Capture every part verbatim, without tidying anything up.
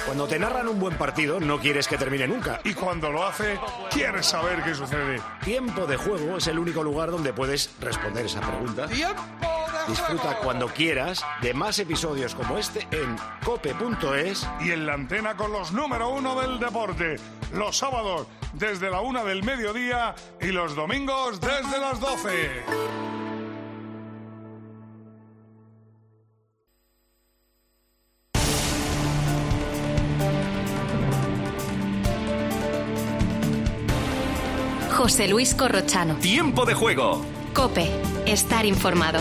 Cuando te narran un buen partido, no quieres que termine nunca. Y cuando lo hace, quieres saber qué sucede. Tiempo de Juego es el único lugar donde puedes responder esa pregunta. ¡Tiempo de Disfruta juego! cuando quieras de más episodios como este en cope punto es. Y en la antena con los número uno del deporte. Los sábados desde la una del mediodía y los domingos desde las doce. José Luis Corrochano. Tiempo de Juego. COPE. Estar informado.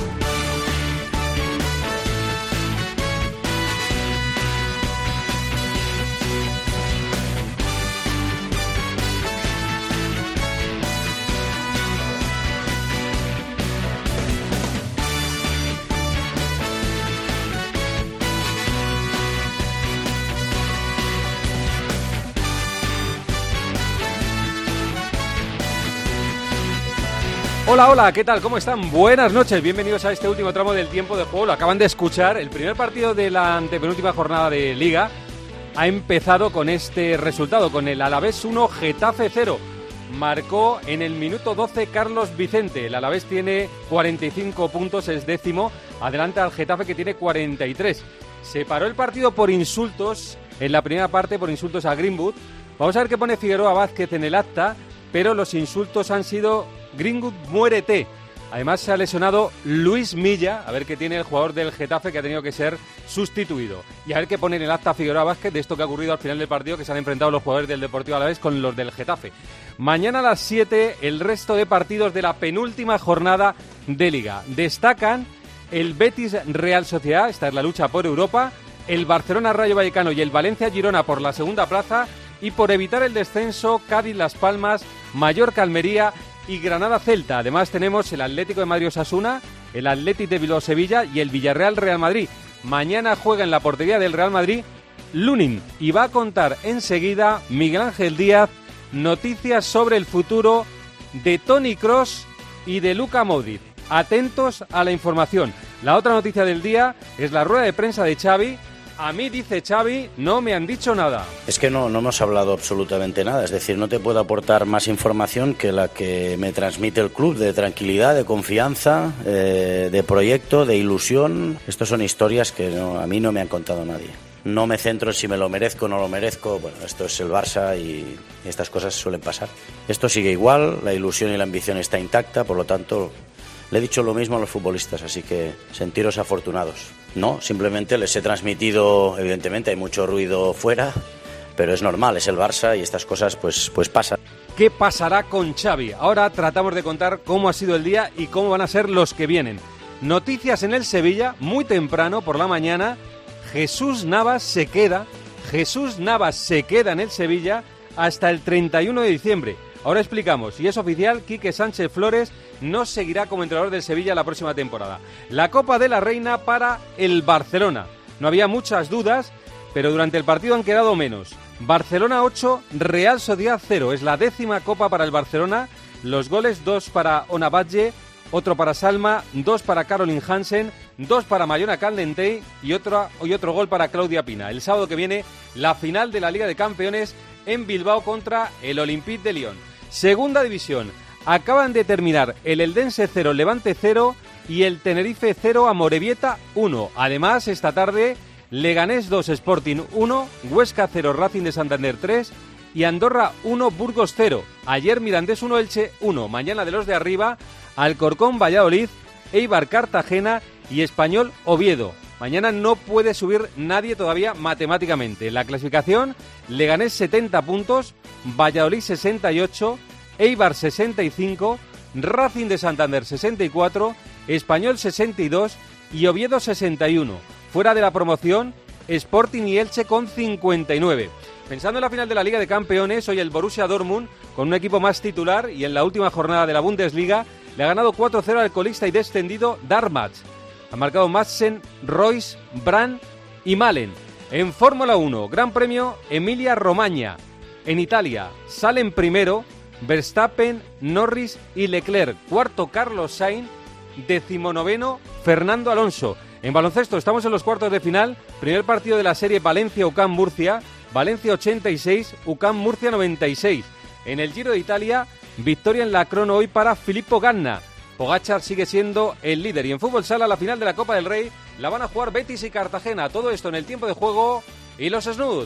Hola, hola, ¿qué tal? ¿Cómo están? Buenas noches, bienvenidos a este último tramo del Tiempo de Juego. Lo acaban de escuchar, el primer partido de la antepenúltima jornada de Liga ha empezado con este resultado, con el Alavés uno, Getafe cero. Marcó en el minuto doce Carlos Vicente. El Alavés tiene cuarenta y cinco puntos, es décimo, adelanta al Getafe que tiene cuarenta y tres. Se paró el partido por insultos, en la primera parte por insultos a Greenwood. Vamos a ver qué pone Figueroa Vázquez en el acta, pero los insultos han sido Greenwood, muérete. Además se ha lesionado Luis Milla, a ver qué tiene el jugador del Getafe que ha tenido que ser sustituido. Y a ver qué pone en el acta Figueroa Vázquez de esto que ha ocurrido al final del partido, que se han enfrentado los jugadores del Deportivo Alavés con los del Getafe. Mañana a las siete el resto de partidos de la penúltima jornada de Liga. Destacan el Betis Real Sociedad, esta es la lucha por Europa, el Barcelona Rayo Vallecano y el Valencia Girona por la segunda plaza, y por evitar el descenso Cádiz Las Palmas, Mallorca Almería y Granada Celta. Además tenemos el Atlético de Madrid Osasuna, el Athletic de Bilbao Sevilla y el Villarreal Real Madrid. Mañana juega en la portería del Real Madrid Lunin y va a contar enseguida Miguel Ángel Díaz noticias sobre el futuro de Toni Kroos y de Luka Modric. Atentos a la información. La otra noticia del día es la rueda de prensa de Xavi. A mí, dice Xavi, no me han dicho nada. Es que no, no hemos hablado absolutamente nada. Es decir, no te puedo aportar más información que la que me transmite el club, de tranquilidad, de confianza, eh, de proyecto, de ilusión. Estas son historias que no, a mí no me han contado nadie. No me centro en si me lo merezco o no lo merezco. Bueno, esto es el Barça y estas cosas suelen pasar. Esto sigue igual, la ilusión y la ambición está intacta, por lo tanto, le he dicho lo mismo a los futbolistas, así que sentiros afortunados. No, simplemente les he transmitido, evidentemente hay mucho ruido fuera, pero es normal, es el Barça y estas cosas pues, pues pasan. ¿Qué pasará con Xavi? Ahora tratamos de contar cómo ha sido el día y cómo van a ser los que vienen. Noticias en el Sevilla, muy temprano por la mañana, Jesús Navas se queda, Jesús Navas se queda en el Sevilla hasta el treinta y uno de diciembre. Ahora explicamos, y es oficial, Quique Sánchez Flores no seguirá como entrenador del Sevilla la próxima temporada. La Copa de la Reina para el Barcelona. No había muchas dudas, pero durante el partido han quedado menos. Barcelona ocho, Real Sociedad cero. Es la décima Copa para el Barcelona. Los goles, dos para Onabatje, otro para Salma, dos para Caroline Hansen, dos para Mayona Caldentey y otro, y otro gol para Claudia Pina. El sábado que viene, la final de la Liga de Campeones en Bilbao contra el Olympique de Lyon. Segunda división. Acaban de terminar el Eldense cero, Levante cero y el Tenerife cero, Amorebieta uno. Además, esta tarde, Leganés dos, Sporting uno, Huesca cero, Racing de Santander tres y Andorra uno, Burgos cero. Ayer Mirandés uno, Elche uno. Mañana de los de arriba, Alcorcón Valladolid, Eibar Cartagena y Español Oviedo. Mañana no puede subir nadie todavía matemáticamente. La clasificación, Leganés setenta puntos, Valladolid sesenta y ocho, Eibar sesenta y cinco, Racing de Santander sesenta y cuatro, Español sesenta y dos y Oviedo sesenta y uno. Fuera de la promoción, Sporting y Elche con cincuenta y nueve. Pensando en la final de la Liga de Campeones, hoy el Borussia Dortmund, con un equipo más titular y en la última jornada de la Bundesliga, le ha ganado cuatro cero al colista y descendido Darmstadt. Han marcado Madsen, Royce, Brandt y Malen. En Fórmula uno, Gran Premio Emilia-Romagna. En Italia, salen primero Verstappen, Norris y Leclerc. Cuarto, Carlos Sainz. Decimonoveno, Fernando Alonso. En baloncesto estamos en los cuartos de final, primer partido de la serie Valencia-U C A M Murcia, Valencia ochenta y seis, U C A M Murcia noventa y seis. En el Giro de Italia, victoria en la crono hoy para Filippo Ganna. Pogačar sigue siendo el líder. Y en fútbol sala, la final de la Copa del Rey la van a jugar Betis y Cartagena. Todo esto en el tiempo de juego y los snoods.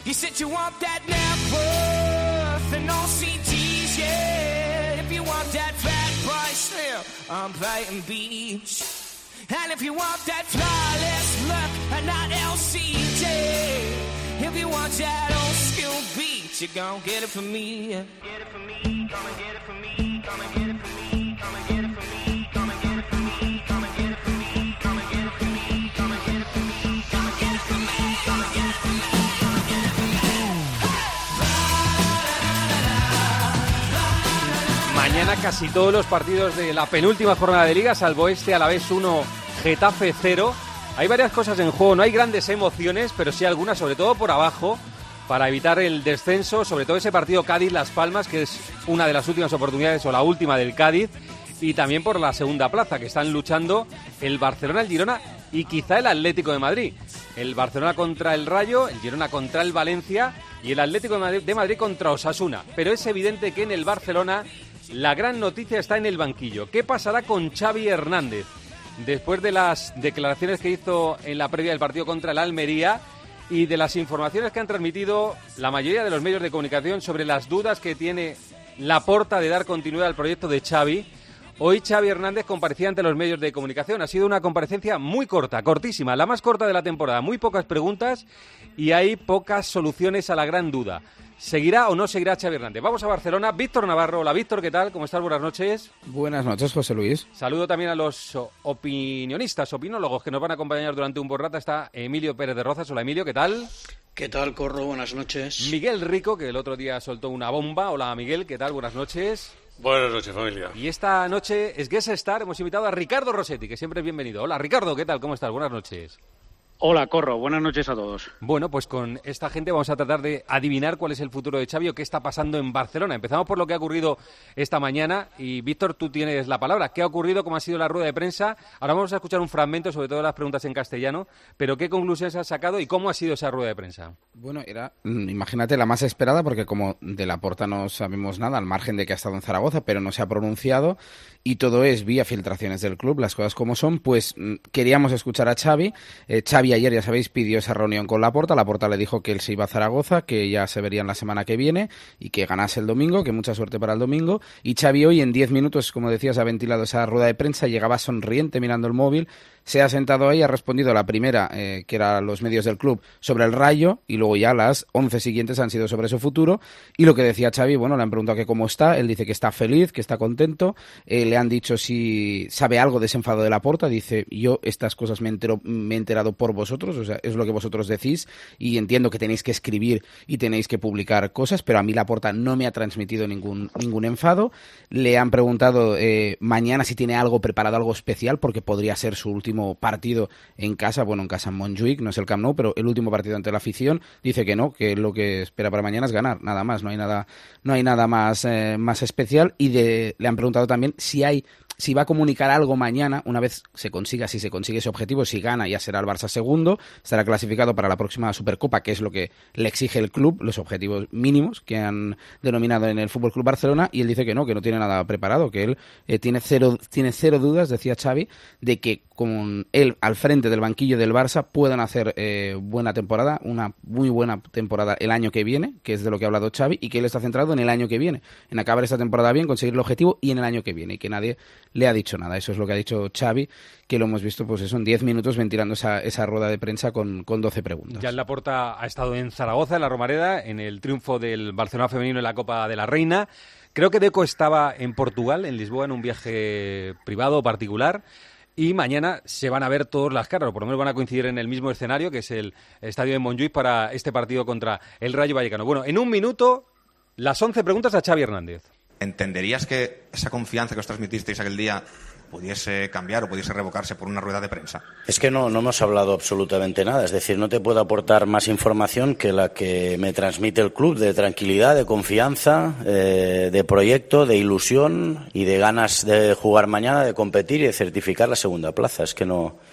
Mañana casi todos los partidos de la penúltima jornada de Liga, salvo este Alavés uno, Getafe cero. Hay varias cosas en juego, no hay grandes emociones, pero sí algunas, sobre todo por abajo, para evitar el descenso, sobre todo ese partido Cádiz-Las Palmas, que es una de las últimas oportunidades, o la última del Cádiz, y también por la segunda plaza, que están luchando el Barcelona, el Girona y quizá el Atlético de Madrid. El Barcelona contra el Rayo, el Girona contra el Valencia y el Atlético de Madrid, de Madrid contra Osasuna. Pero es evidente que en el Barcelona la gran noticia está en el banquillo. ¿Qué pasará con Xavi Hernández? Después de las declaraciones que hizo en la previa del partido contra el Almería y de las informaciones que han transmitido la mayoría de los medios de comunicación sobre las dudas que tiene Laporta de dar continuidad al proyecto de Xavi, hoy Xavi Hernández comparecía ante los medios de comunicación. Ha sido una comparecencia muy corta, cortísima, la más corta de la temporada. Muy pocas preguntas y hay pocas soluciones a la gran duda. ¿Seguirá o no seguirá Xavi Hernández? Vamos a Barcelona. Víctor Navarro. Hola, Víctor, ¿qué tal? ¿Cómo estás? Buenas noches. Buenas noches, José Luis. Saludo también a los opinionistas, opinólogos que nos van a acompañar durante un buen rato. Está Emilio Pérez de Rozas. Hola, Emilio, ¿qué tal? ¿Qué tal, Corro? Buenas noches. Miguel Rico, que el otro día soltó una bomba. Hola, Miguel, ¿qué tal? Buenas noches. Buenas noches, familia. Y esta noche es Guest Star. Hemos invitado a Ricardo Rossetti, que siempre es bienvenido. Hola, Ricardo, ¿qué tal? ¿Cómo estás? Buenas noches. Hola, Corro. Buenas noches a todos. Bueno, pues con esta gente vamos a tratar de adivinar cuál es el futuro de Xavi o qué está pasando en Barcelona. Empezamos por lo que ha ocurrido esta mañana y, Víctor, tú tienes la palabra. ¿Qué ha ocurrido? ¿Cómo ha sido la rueda de prensa? Ahora vamos a escuchar un fragmento, sobre todo las preguntas en castellano, pero ¿qué conclusiones has sacado y cómo ha sido esa rueda de prensa? Bueno, era, imagínate, la más esperada, porque como de Laporta no sabemos nada, al margen de que ha estado en Zaragoza, pero no se ha pronunciado, y todo es vía filtraciones del club, las cosas como son, pues queríamos escuchar a Xavi. Eh, Xavi ayer, ya sabéis, pidió esa reunión con Laporta. Laporta le dijo que él se iba a Zaragoza, que ya se verían la semana que viene y que ganase el domingo, que mucha suerte para el domingo. Y Xavi hoy en diez minutos, como decías, ha ventilado esa rueda de prensa, llegaba sonriente mirando el móvil, se ha sentado ahí, ha respondido a la primera, eh, que era los medios del club, sobre el Rayo, y luego ya las once siguientes han sido sobre su futuro. Y lo que decía Xavi, bueno, le han preguntado que cómo está, él dice que está feliz, que está contento, eh, le han dicho si sabe algo de ese enfado de Laporta, dice, yo estas cosas me, entero, me he enterado por vosotros, o sea, es lo que vosotros decís, y entiendo que tenéis que escribir y tenéis que publicar cosas, pero a mí Laporta no me ha transmitido ningún, ningún enfado. Le han preguntado eh, mañana si tiene algo preparado, algo especial, porque podría ser su último partido en casa, bueno, en casa en Montjuic, no es el Camp Nou, pero el último partido ante la afición. Dice que no, que lo que espera para mañana es ganar, nada más, no hay nada, no hay nada más, eh, más especial. Y de, le han preguntado también si hay si va a comunicar algo mañana, una vez se consiga, si se consigue ese objetivo, si gana ya será el Barça segundo, estará clasificado para la próxima Supercopa, que es lo que le exige el club, los objetivos mínimos que han denominado en el F C Barcelona, y él dice que no, que no tiene nada preparado, que él eh, tiene cero tiene cero dudas, decía Xavi, de que con él al frente del banquillo del Barça puedan hacer eh, buena temporada, una muy buena temporada el año que viene, que es de lo que ha hablado Xavi, y que él está centrado en el año que viene, en acabar esta temporada bien, conseguir el objetivo y en el año que viene, y que nadie le ha dicho nada. Eso es lo que ha dicho Xavi, que lo hemos visto, pues eso, en diez minutos ventilando esa, esa rueda de prensa con, con doce preguntas. Ya Laporta ha estado en Zaragoza, en la Romareda, en el triunfo del Barcelona femenino en la Copa de la Reina. Creo que Deco estaba en Portugal, en Lisboa, en un viaje privado o particular. Y mañana se van a ver todas las caras, o por lo menos van a coincidir en el mismo escenario, que es el estadio de Montjuic, para este partido contra el Rayo Vallecano. Bueno, en un minuto, las once preguntas a Xavi Hernández. ¿Entenderías que esa confianza que os transmitisteis aquel día pudiese cambiar o pudiese revocarse por una rueda de prensa? Es que no, no hemos hablado absolutamente nada, es decir, no te puedo aportar más información que la que me transmite el club, de tranquilidad, de confianza, eh, de proyecto, de ilusión y de ganas de jugar mañana, de competir y de certificar la segunda plaza. Es que no,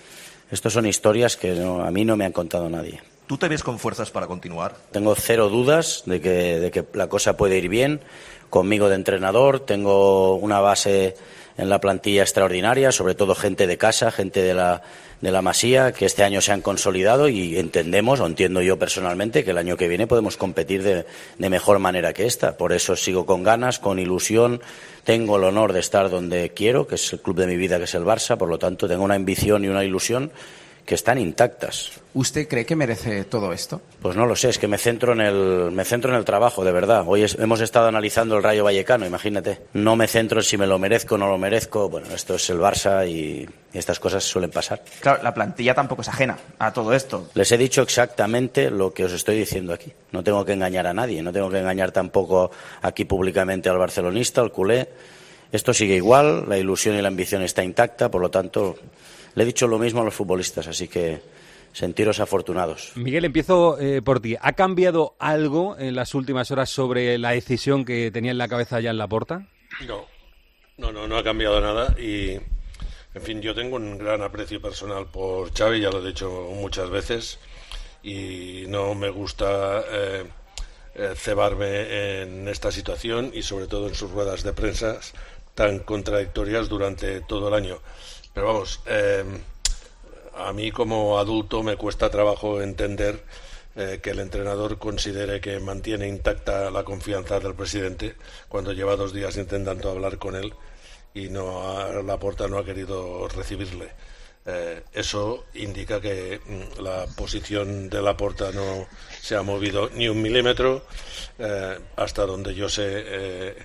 Estos son historias que no, a mí no me han contado nadie. ¿Tú te ves con fuerzas para continuar? Tengo cero dudas de que, de que la cosa puede ir bien. Conmigo de entrenador, tengo una base en la plantilla extraordinaria, sobre todo gente de casa, gente de la, de la Masía, que este año se han consolidado y entendemos, o entiendo yo personalmente, que el año que viene podemos competir de, de mejor manera que esta. Por eso sigo con ganas, con ilusión. Tengo el honor de estar donde quiero, que es el club de mi vida, que es el Barça. Por lo tanto, tengo una ambición y una ilusión que están intactas. ¿Usted cree que merece todo esto? Pues no lo sé, es que me centro en el me centro en el trabajo, de verdad. Hoy es, hemos estado analizando el Rayo Vallecano, imagínate. No me centro en si me lo merezco o no lo merezco. Bueno, esto es el Barça y, y estas cosas suelen pasar. Claro, la plantilla tampoco es ajena a todo esto. Les he dicho exactamente lo que os estoy diciendo aquí. No tengo que engañar a nadie, no tengo que engañar tampoco aquí públicamente al barcelonista, al culé. Esto sigue igual, la ilusión y la ambición está intacta, por lo tanto, le he dicho lo mismo a los futbolistas, así que sentiros afortunados. Miguel, empiezo eh, por ti. ¿Ha cambiado algo en las últimas horas sobre la decisión que tenía en la cabeza ya en Laporta? No, no, no, no ha cambiado nada y, en fin, yo tengo un gran aprecio personal por Xavi, ya lo he dicho muchas veces, y no me gusta eh, eh, cebarme en esta situación y sobre todo en sus ruedas de prensa tan contradictorias durante todo el año. Pero vamos, eh, a mí como adulto me cuesta trabajo entender eh, que el entrenador considere que mantiene intacta la confianza del presidente cuando lleva dos días intentando hablar con él y no a, Laporta no ha querido recibirle. Eh, eso indica que mm, la posición de Laporta no se ha movido ni un milímetro. Eh, hasta donde yo sé, eh,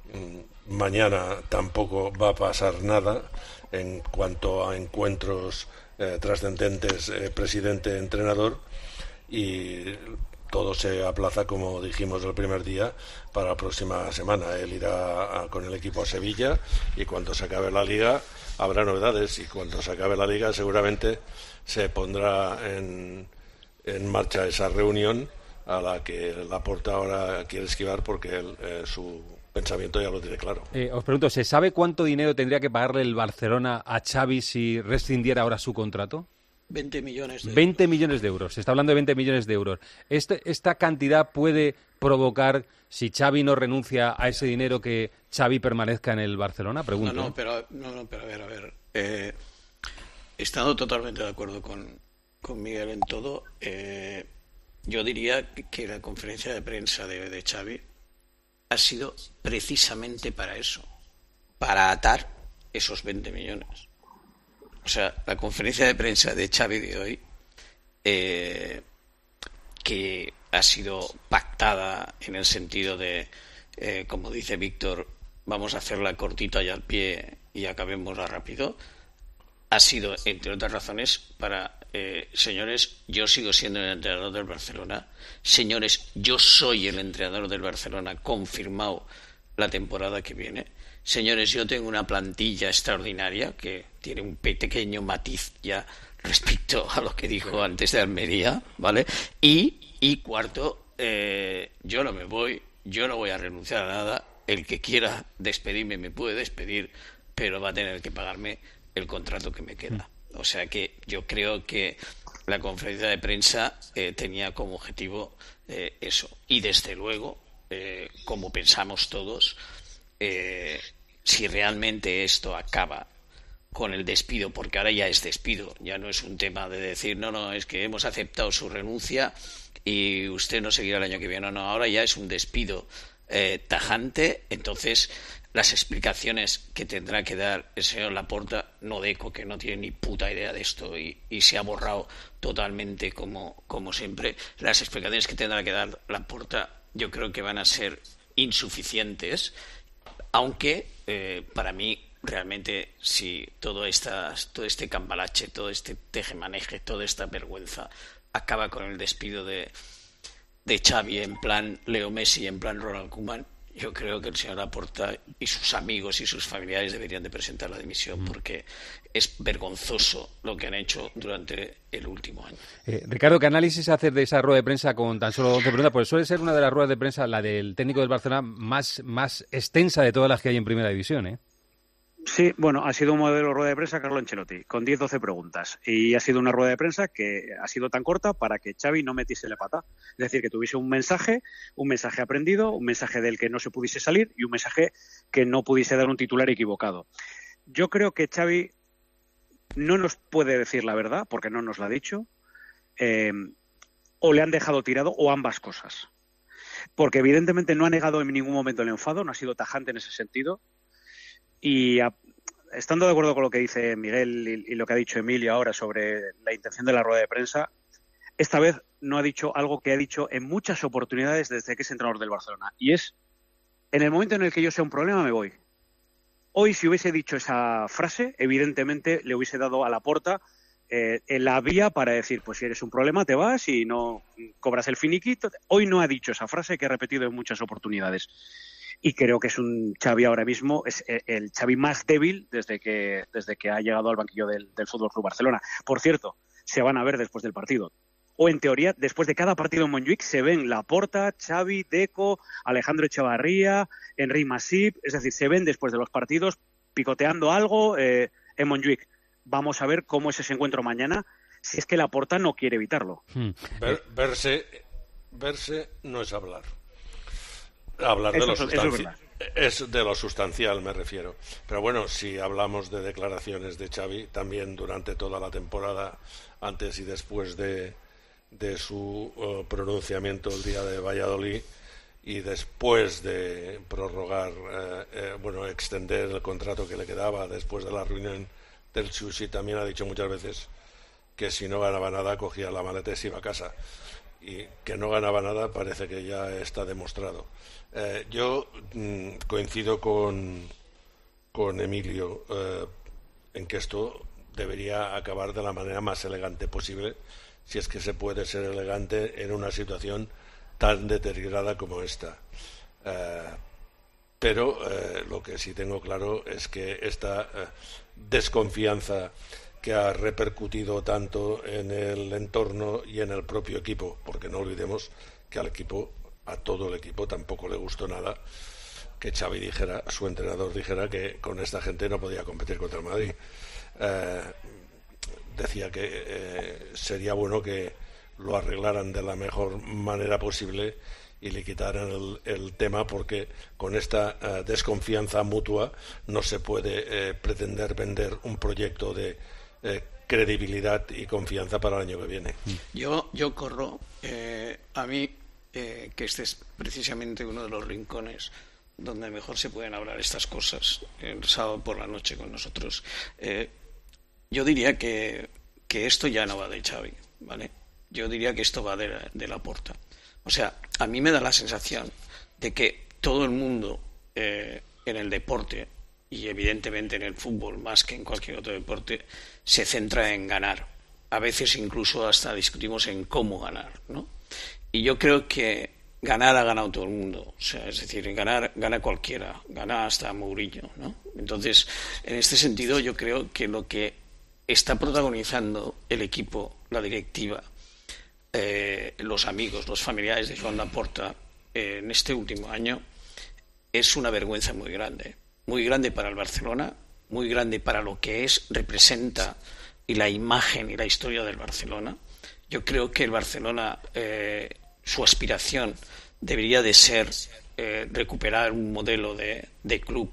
mañana tampoco va a pasar nada en cuanto a encuentros eh, trascendentes eh, presidente-entrenador, y todo se aplaza, como dijimos el primer día, para la próxima semana. Él irá a, con el equipo a Sevilla y cuando se acabe la Liga habrá novedades, y cuando se acabe la Liga seguramente se pondrá en, en marcha esa reunión a la que Laporta ahora quiere esquivar porque él, eh, su pensamiento ya lo tiene claro. Eh, os pregunto, ¿se sabe cuánto dinero tendría que pagarle el Barcelona a Xavi si rescindiera ahora su contrato? veinte millones de euros. veinte millones de euros. Se está hablando de veinte millones de euros. Este, ¿Esta cantidad puede provocar, si Xavi no renuncia a ese dinero, que Xavi permanezca en el Barcelona? Pregunto. No, no, pero, no, no, pero a ver, a ver. Eh, estando totalmente de acuerdo con, con Miguel en todo, eh, yo diría que la conferencia de prensa de, de Xavi ha sido precisamente para eso, para atar esos veinte millones. O sea, la conferencia de prensa de Xavi de hoy, eh, que ha sido pactada en el sentido de, eh, como dice Víctor, vamos a hacerla cortita y al pie y acabémosla rápido, ha sido, entre otras razones, para, eh, señores, yo sigo siendo el entrenador del Barcelona, señores, yo soy el entrenador del Barcelona, confirmado la temporada que viene, señores, yo tengo una plantilla extraordinaria que tiene un pequeño matiz ya respecto a lo que dijo antes de Almería, ¿vale? Y, y cuarto, eh, yo no me voy, yo no voy a renunciar a nada, el que quiera despedirme me puede despedir, pero va a tener que pagarme el contrato que me queda. O sea que yo creo que la conferencia de prensa eh, tenía como objetivo eh, eso. Y desde luego, eh, como pensamos todos, eh, si realmente esto acaba con el despido, porque ahora ya es despido, ya no es un tema de decir, no, no, es que hemos aceptado su renuncia y usted no seguirá el año que viene. No, no, ahora ya es un despido eh, tajante, entonces las explicaciones que tendrá que dar el señor Laporta, no Deco, que no tiene ni puta idea de esto y, y se ha borrado totalmente como, como siempre, las explicaciones que tendrá que dar Laporta yo creo que van a ser insuficientes, aunque eh, para mí realmente si todo, esta, todo este cambalache, todo este tejemaneje, toda esta vergüenza acaba con el despido de, de Xavi en plan Leo Messi, en plan Ronald Koeman, yo creo que el señor Laporta y sus amigos y sus familiares deberían de presentar la dimisión, porque es vergonzoso lo que han hecho durante el último año. Eh, Ricardo, ¿qué análisis hacer de esa rueda de prensa con tan solo once preguntas? Porque suele ser una de las ruedas de prensa, la del técnico del Barcelona, más, más extensa de todas las que hay en Primera División, ¿eh? Sí, bueno, ha sido un modelo de rueda de prensa Carlo Ancelotti, con diez doce preguntas. Y ha sido una rueda de prensa que ha sido tan corta para que Xavi no metiese la pata. Es decir, que tuviese un mensaje, un mensaje aprendido, un mensaje del que no se pudiese salir y un mensaje que no pudiese dar un titular equivocado. Yo creo que Xavi no nos puede decir la verdad, porque no nos la ha dicho, eh, o le han dejado tirado, o ambas cosas. Porque evidentemente no ha negado en ningún momento el enfado, no ha sido tajante en ese sentido. Y a, estando de acuerdo con lo que dice Miguel y, y lo que ha dicho Emilio ahora sobre la intención de la rueda de prensa, esta vez no ha dicho algo que ha dicho en muchas oportunidades desde que es entrenador del Barcelona. Y es, en el momento en el que yo sea un problema, me voy. Hoy, si hubiese dicho esa frase, evidentemente le hubiese dado a Laporta eh, en la vía para decir, pues si eres un problema, te vas y no cobras el finiquito. Hoy no ha dicho esa frase que ha repetido en muchas oportunidades. Y creo que es un Xavi ahora mismo, es el Xavi más débil desde que desde que ha llegado al banquillo del, del F C Barcelona. Por cierto, se van a ver después del partido. O en teoría, después de cada partido en Montjuic, se ven Laporta, Xavi, Deco, Alejandro Echevarría, Henry Masip, es decir, se ven después de los partidos picoteando algo eh, en Montjuic. Vamos a ver cómo es ese encuentro mañana, si es que Laporta no quiere evitarlo. Hmm. Ver, verse, verse no es hablar. Hablar de lo, sustanci- es, es de lo sustancial, me refiero. Pero bueno, si hablamos de declaraciones de Xavi, también durante toda la temporada, antes y después de, de su uh, pronunciamiento el día de Valladolid y después de prorrogar, eh, eh, bueno, extender el contrato que le quedaba después de la reunión del Sushi, también ha dicho muchas veces que si no ganaba nada cogía la maleta y se iba a casa. Y que no ganaba nada parece que ya está demostrado. Eh, yo mm, coincido con, con Emilio eh, en que esto debería acabar de la manera más elegante posible, si es que se puede ser elegante en una situación tan deteriorada como esta. Eh, pero eh, lo que sí tengo claro es que esta eh, desconfianza que ha repercutido tanto en el entorno y en el propio equipo, porque no olvidemos que al equipo, a todo el equipo, tampoco le gustó nada que Xavi dijera, su entrenador dijera que con esta gente no podía competir contra el Madrid. Eh, decía que eh, sería bueno que lo arreglaran de la mejor manera posible y le quitaran el, el tema, porque con esta uh, desconfianza mutua no se puede eh, pretender vender un proyecto de eh, credibilidad y confianza para el año que viene. Yo, yo corro, eh, a mí, eh, que este es precisamente uno de los rincones donde mejor se pueden hablar estas cosas, el sábado por la noche con nosotros, eh, yo diría que, que esto ya no va de Xavi, ¿vale? Yo diría que esto va de, de Laporta. O sea, a mí me da la sensación de que todo el mundo eh, en el deporte, y evidentemente en el fútbol más que en cualquier otro deporte, se centra en ganar. A veces incluso hasta discutimos en cómo ganar, ¿no? Y yo creo que ganar ha ganado todo el mundo. O sea, es decir, ganar gana cualquiera, gana hasta Mourinho, ¿no? Entonces, en este sentido, yo creo que lo que está protagonizando el equipo, la directiva, Eh, los amigos, los familiares de Joan Laporta eh, en este último año es una vergüenza muy grande, muy grande para el Barcelona, muy grande para lo que es, representa y la imagen y la historia del Barcelona. Yo creo que el Barcelona, eh, su aspiración debería de ser eh, recuperar un modelo de, de club,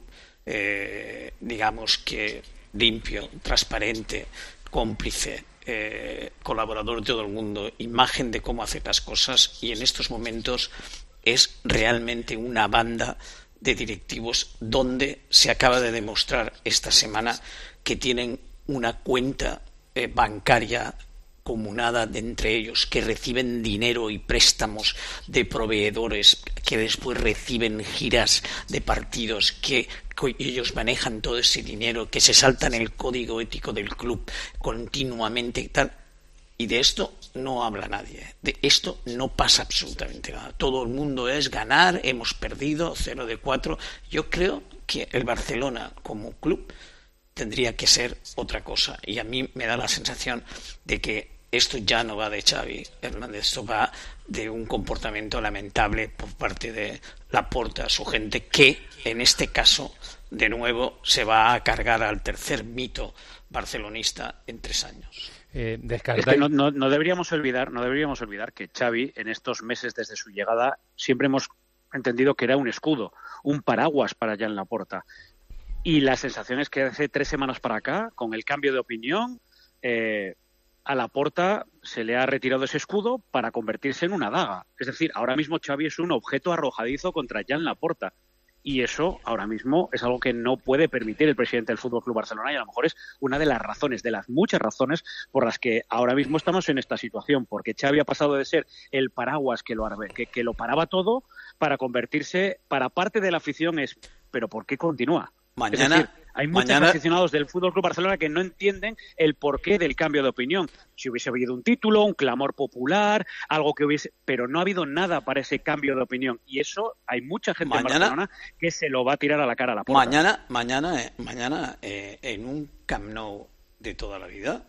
eh, digamos que limpio, transparente, cómplice, Eh, colaborador de todo el mundo, imagen de cómo hacer las cosas, y en estos momentos es realmente una banda de directivos donde se acaba de demostrar esta semana que tienen una cuenta eh, bancaria comunada de entre ellos, que reciben dinero y préstamos de proveedores, que después reciben giras de partidos, que ellos manejan todo ese dinero, que se saltan el código ético del club continuamente y tal. Y de esto no habla nadie. De esto no pasa absolutamente nada. Todo el mundo es ganar, hemos perdido, cero de cuatro. Yo creo que el Barcelona como club tendría que ser otra cosa. Y a mí me da la sensación de que esto ya no va de Xavi Hernández, esto va de un comportamiento lamentable por parte de Laporta, su gente, que en este caso de nuevo se va a cargar al tercer mito barcelonista en tres años. Eh, es que no, no, no deberíamos olvidar, no deberíamos olvidar que Xavi en estos meses desde su llegada siempre hemos entendido que era un escudo, un paraguas para Joan Laporta. Y la sensación es que hace tres semanas para acá, con el cambio de opinión, eh, a Laporta se le ha retirado ese escudo para convertirse en una daga. Es decir, ahora mismo Xavi es un objeto arrojadizo contra Joan Laporta. Y eso ahora mismo es algo que no puede permitir el presidente del F C Barcelona, y a lo mejor es una de las razones, de las muchas razones por las que ahora mismo estamos en esta situación, porque Xavi ha pasado de ser el paraguas que lo, que, que lo paraba todo para convertirse, para parte de la afición es, ¿pero por qué continúa? Mañana, es decir, hay muchos mañana... aficionados del F C Barcelona que no entienden el porqué del cambio de opinión. Si hubiese habido un título, un clamor popular, algo que hubiese... Pero no ha habido nada para ese cambio de opinión. Y eso hay mucha gente mañana, en Barcelona que se lo va a tirar a la cara a Laporta. Mañana, mañana, eh, mañana eh, en un Camp Nou de toda la vida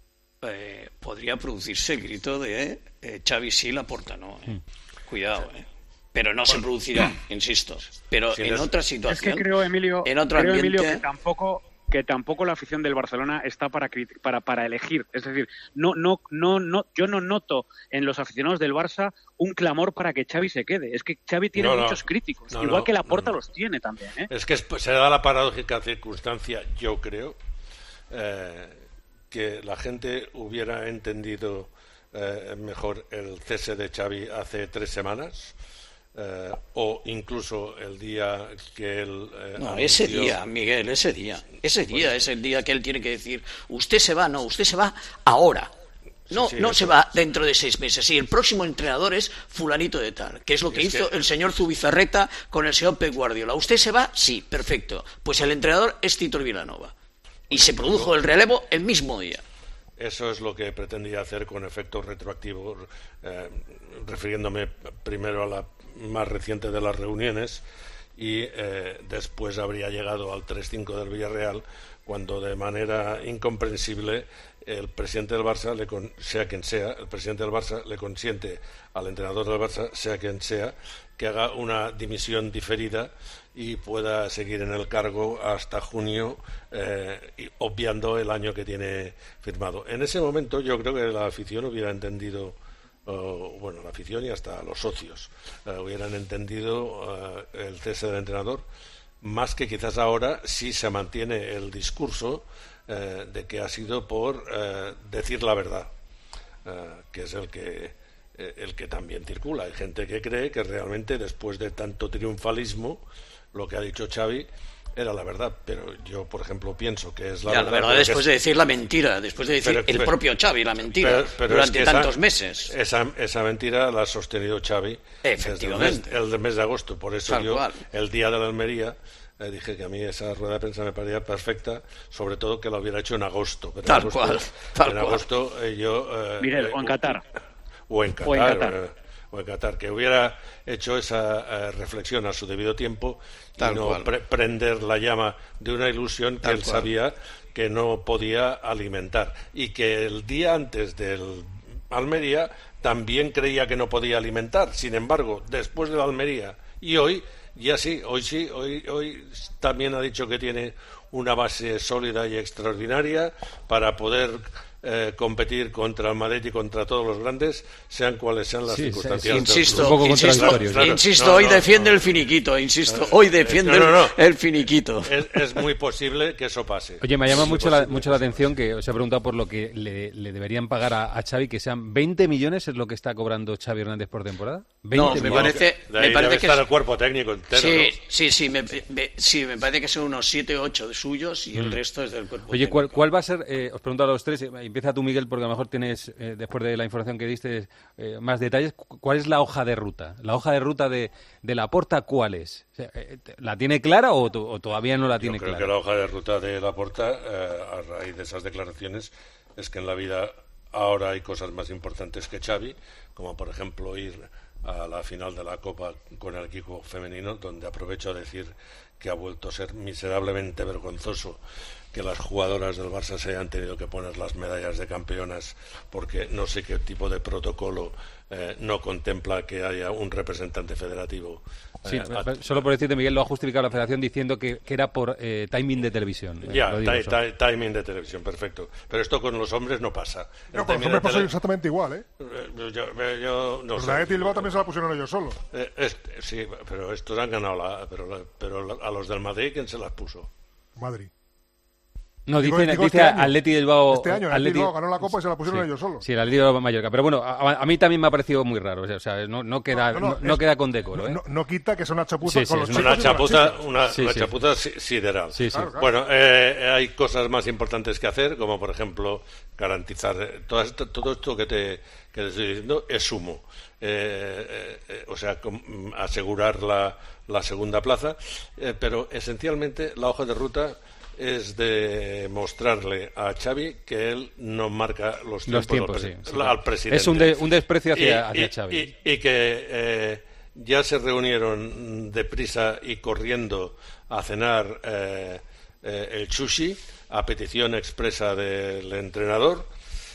eh, podría producirse el grito de eh, Xavi sí, Laporta no. Eh. Cuidado, eh. Pero no se producirá, insisto. Pero en otra situación, es que creo, Emilio, en otro creo, ambiente... Emilio, que tampoco que tampoco la afición del Barcelona está para para para elegir. Es decir, no no no no yo no noto en los aficionados del Barça un clamor para que Xavi se quede. Es que Xavi tiene no, no, muchos críticos, no, igual no, que Laporta no. los tiene también, ¿eh? Es que se da la paradójica circunstancia, yo creo, eh, que la gente hubiera entendido eh, mejor el cese de Xavi hace tres semanas. Eh, o incluso el día que él eh, no, anunció... ese día, Miguel, ese día ese día pues... es el día que él tiene que decir usted se va, no, usted se va ahora, no, sí, sí, no se va dentro de seis meses, y el próximo entrenador es fulanito de tal, que es lo que es hizo que... el señor Zubizarreta con el señor Pep Guardiola. Usted se va, sí, perfecto, pues el entrenador es Tito Vilanova, y se produjo el relevo el mismo día. Eso es lo que pretendía hacer con efectos retroactivos, eh, refiriéndome primero a la más reciente de las reuniones, y eh, después habría llegado al tres cinco del Villarreal, cuando de manera incomprensible el presidente del Barça, le con, sea quien sea, el presidente del Barça le consiente al entrenador del Barça, sea quien sea, que haga una dimisión diferida y pueda seguir en el cargo hasta junio, eh, y obviando el año que tiene firmado. En ese momento yo creo que la afición hubiera entendido, uh, bueno, la afición y hasta los socios uh, hubieran entendido uh, el cese del entrenador, más que quizás ahora, si se mantiene el discurso uh, de que ha sido por uh, decir la verdad, uh, que es el que el que también circula. Hay gente que cree que realmente después de tanto triunfalismo lo que ha dicho Xavi era la verdad, pero yo, por ejemplo, pienso que es la ya, verdad. La verdad después es... de decir la mentira, después de decir pero, el pero, propio Xavi la mentira pero, pero durante es que tantos esa, meses. Esa, esa mentira la ha sostenido Xavi efectivamente desde el mes, el mes de agosto. Por eso Tal yo, cual. el día de la Almería, eh, dije que a mí esa rueda de prensa me parecía perfecta, sobre todo que la hubiera hecho en agosto. Pero tal en agosto, cual. Tal en cual. agosto eh, yo... Eh, Miguel, eh, o en Qatar. O en Qatar. O en Qatar. Eh, o en Qatar, que hubiera hecho esa uh, reflexión a su debido tiempo Tal y no pre prender la llama de una ilusión que Tal él cual. sabía que no podía alimentar, y que el día antes del Almería también creía que no podía alimentar. Sin embargo, después de la Almería y hoy, ya sí, hoy sí, hoy, hoy también ha dicho que tiene una base sólida y extraordinaria para poder Eh, competir contra el Madrid y contra todos los grandes, sean cuales sean las sí, circunstancias. Sí, insisto, un poco insisto, claro, insisto no, hoy no, defiende no, el finiquito, insisto, no, hoy defiende no, no, no. El, el finiquito. Es, es muy posible que eso pase. Oye, me llama es mucho la, mucho la atención que os he preguntado por lo que le, le deberían pagar a, a Xavi, que sean veinte millones, es lo que está cobrando Xavi Hernández por temporada. No, me parece, de ahí me parece debe que estar es, el cuerpo técnico entero. Sí, ¿no? sí, sí, me, me, sí, me parece que son unos siete o ocho de suyos y mm. el resto es del cuerpo Oye, técnico. ¿cuál, ¿cuál va a ser? Eh, os pregunto a los tres, eh, empieza tú, Miguel, porque a lo mejor tienes, eh, después de la información que diste, eh, más detalles. ¿Cuál es la hoja de ruta? ¿La hoja de ruta de, de Laporta cuál es? O sea, eh, ¿la tiene clara o, o todavía no la tiene Yo creo clara? que la hoja de ruta de Laporta, eh, a raíz de esas declaraciones, es que en la vida ahora hay cosas más importantes que Xavi, como por ejemplo ir a la final de la Copa con el equipo femenino, donde aprovecho a decir que ha vuelto a ser miserablemente vergonzoso que las jugadoras del Barça se hayan tenido que poner las medallas de campeonas porque no sé qué tipo de protocolo eh, no contempla que haya un representante federativo. Sí, eh, solo por decirte, Miguel, lo ha justificado la Federación diciendo que, que era por eh, timing de televisión. Ya, eh, ta, ta, timing de televisión, perfecto. Pero esto con los hombres no pasa. No, con los hombres pasa tele... exactamente igual, ¿eh? Yo, yo, yo no pues sé. La Eti y Bilbao también se la pusieron ellos solos. Eh, este, sí, pero estos han ganado la... Pero, pero a los del Madrid, ¿quién se las puso? Madrid. No, digo, dice, digo dice este Atleti de Bilbao. Este año, Atleti Bilbao ganó la Copa y se la pusieron sí, ellos solos. Sí, el Atleti de Bilbao Mallorca. Pero bueno, a, a mí también me ha parecido muy raro. O sea, no, no, queda, no, no, no, no es, queda con decoro. ¿eh? No, no quita que sea una chapuza sí, con sí, los una chicos. Chapuza, una, sí, una sí. chapuza sideral. Sí, sí. Claro, claro. Bueno, eh, hay cosas más importantes que hacer, como por ejemplo garantizar. Todo esto, todo esto que te, que te estoy diciendo es sumo. Eh, eh, o sea, com, asegurar la, la segunda plaza. Eh, pero esencialmente la hoja de ruta es de mostrarle a Xavi que él no marca los tiempos, los tiempos al, sí, sí. al presidente. Es un, de, un desprecio hacia, y, hacia y, Xavi. Y, y que eh, ya se reunieron deprisa y corriendo a cenar eh, eh, el sushi a petición expresa del entrenador,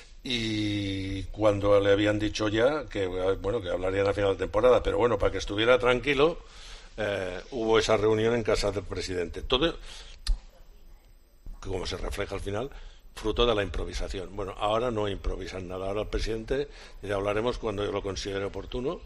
y cuando le habían dicho ya que bueno que hablarían a final de temporada, pero bueno, para que estuviera tranquilo, eh, hubo esa reunión en casa del presidente. Todo, como se refleja al final, fruto de la improvisación. Bueno, ahora no improvisan nada. Ahora el presidente dice, hablaremos cuando yo lo considere oportuno,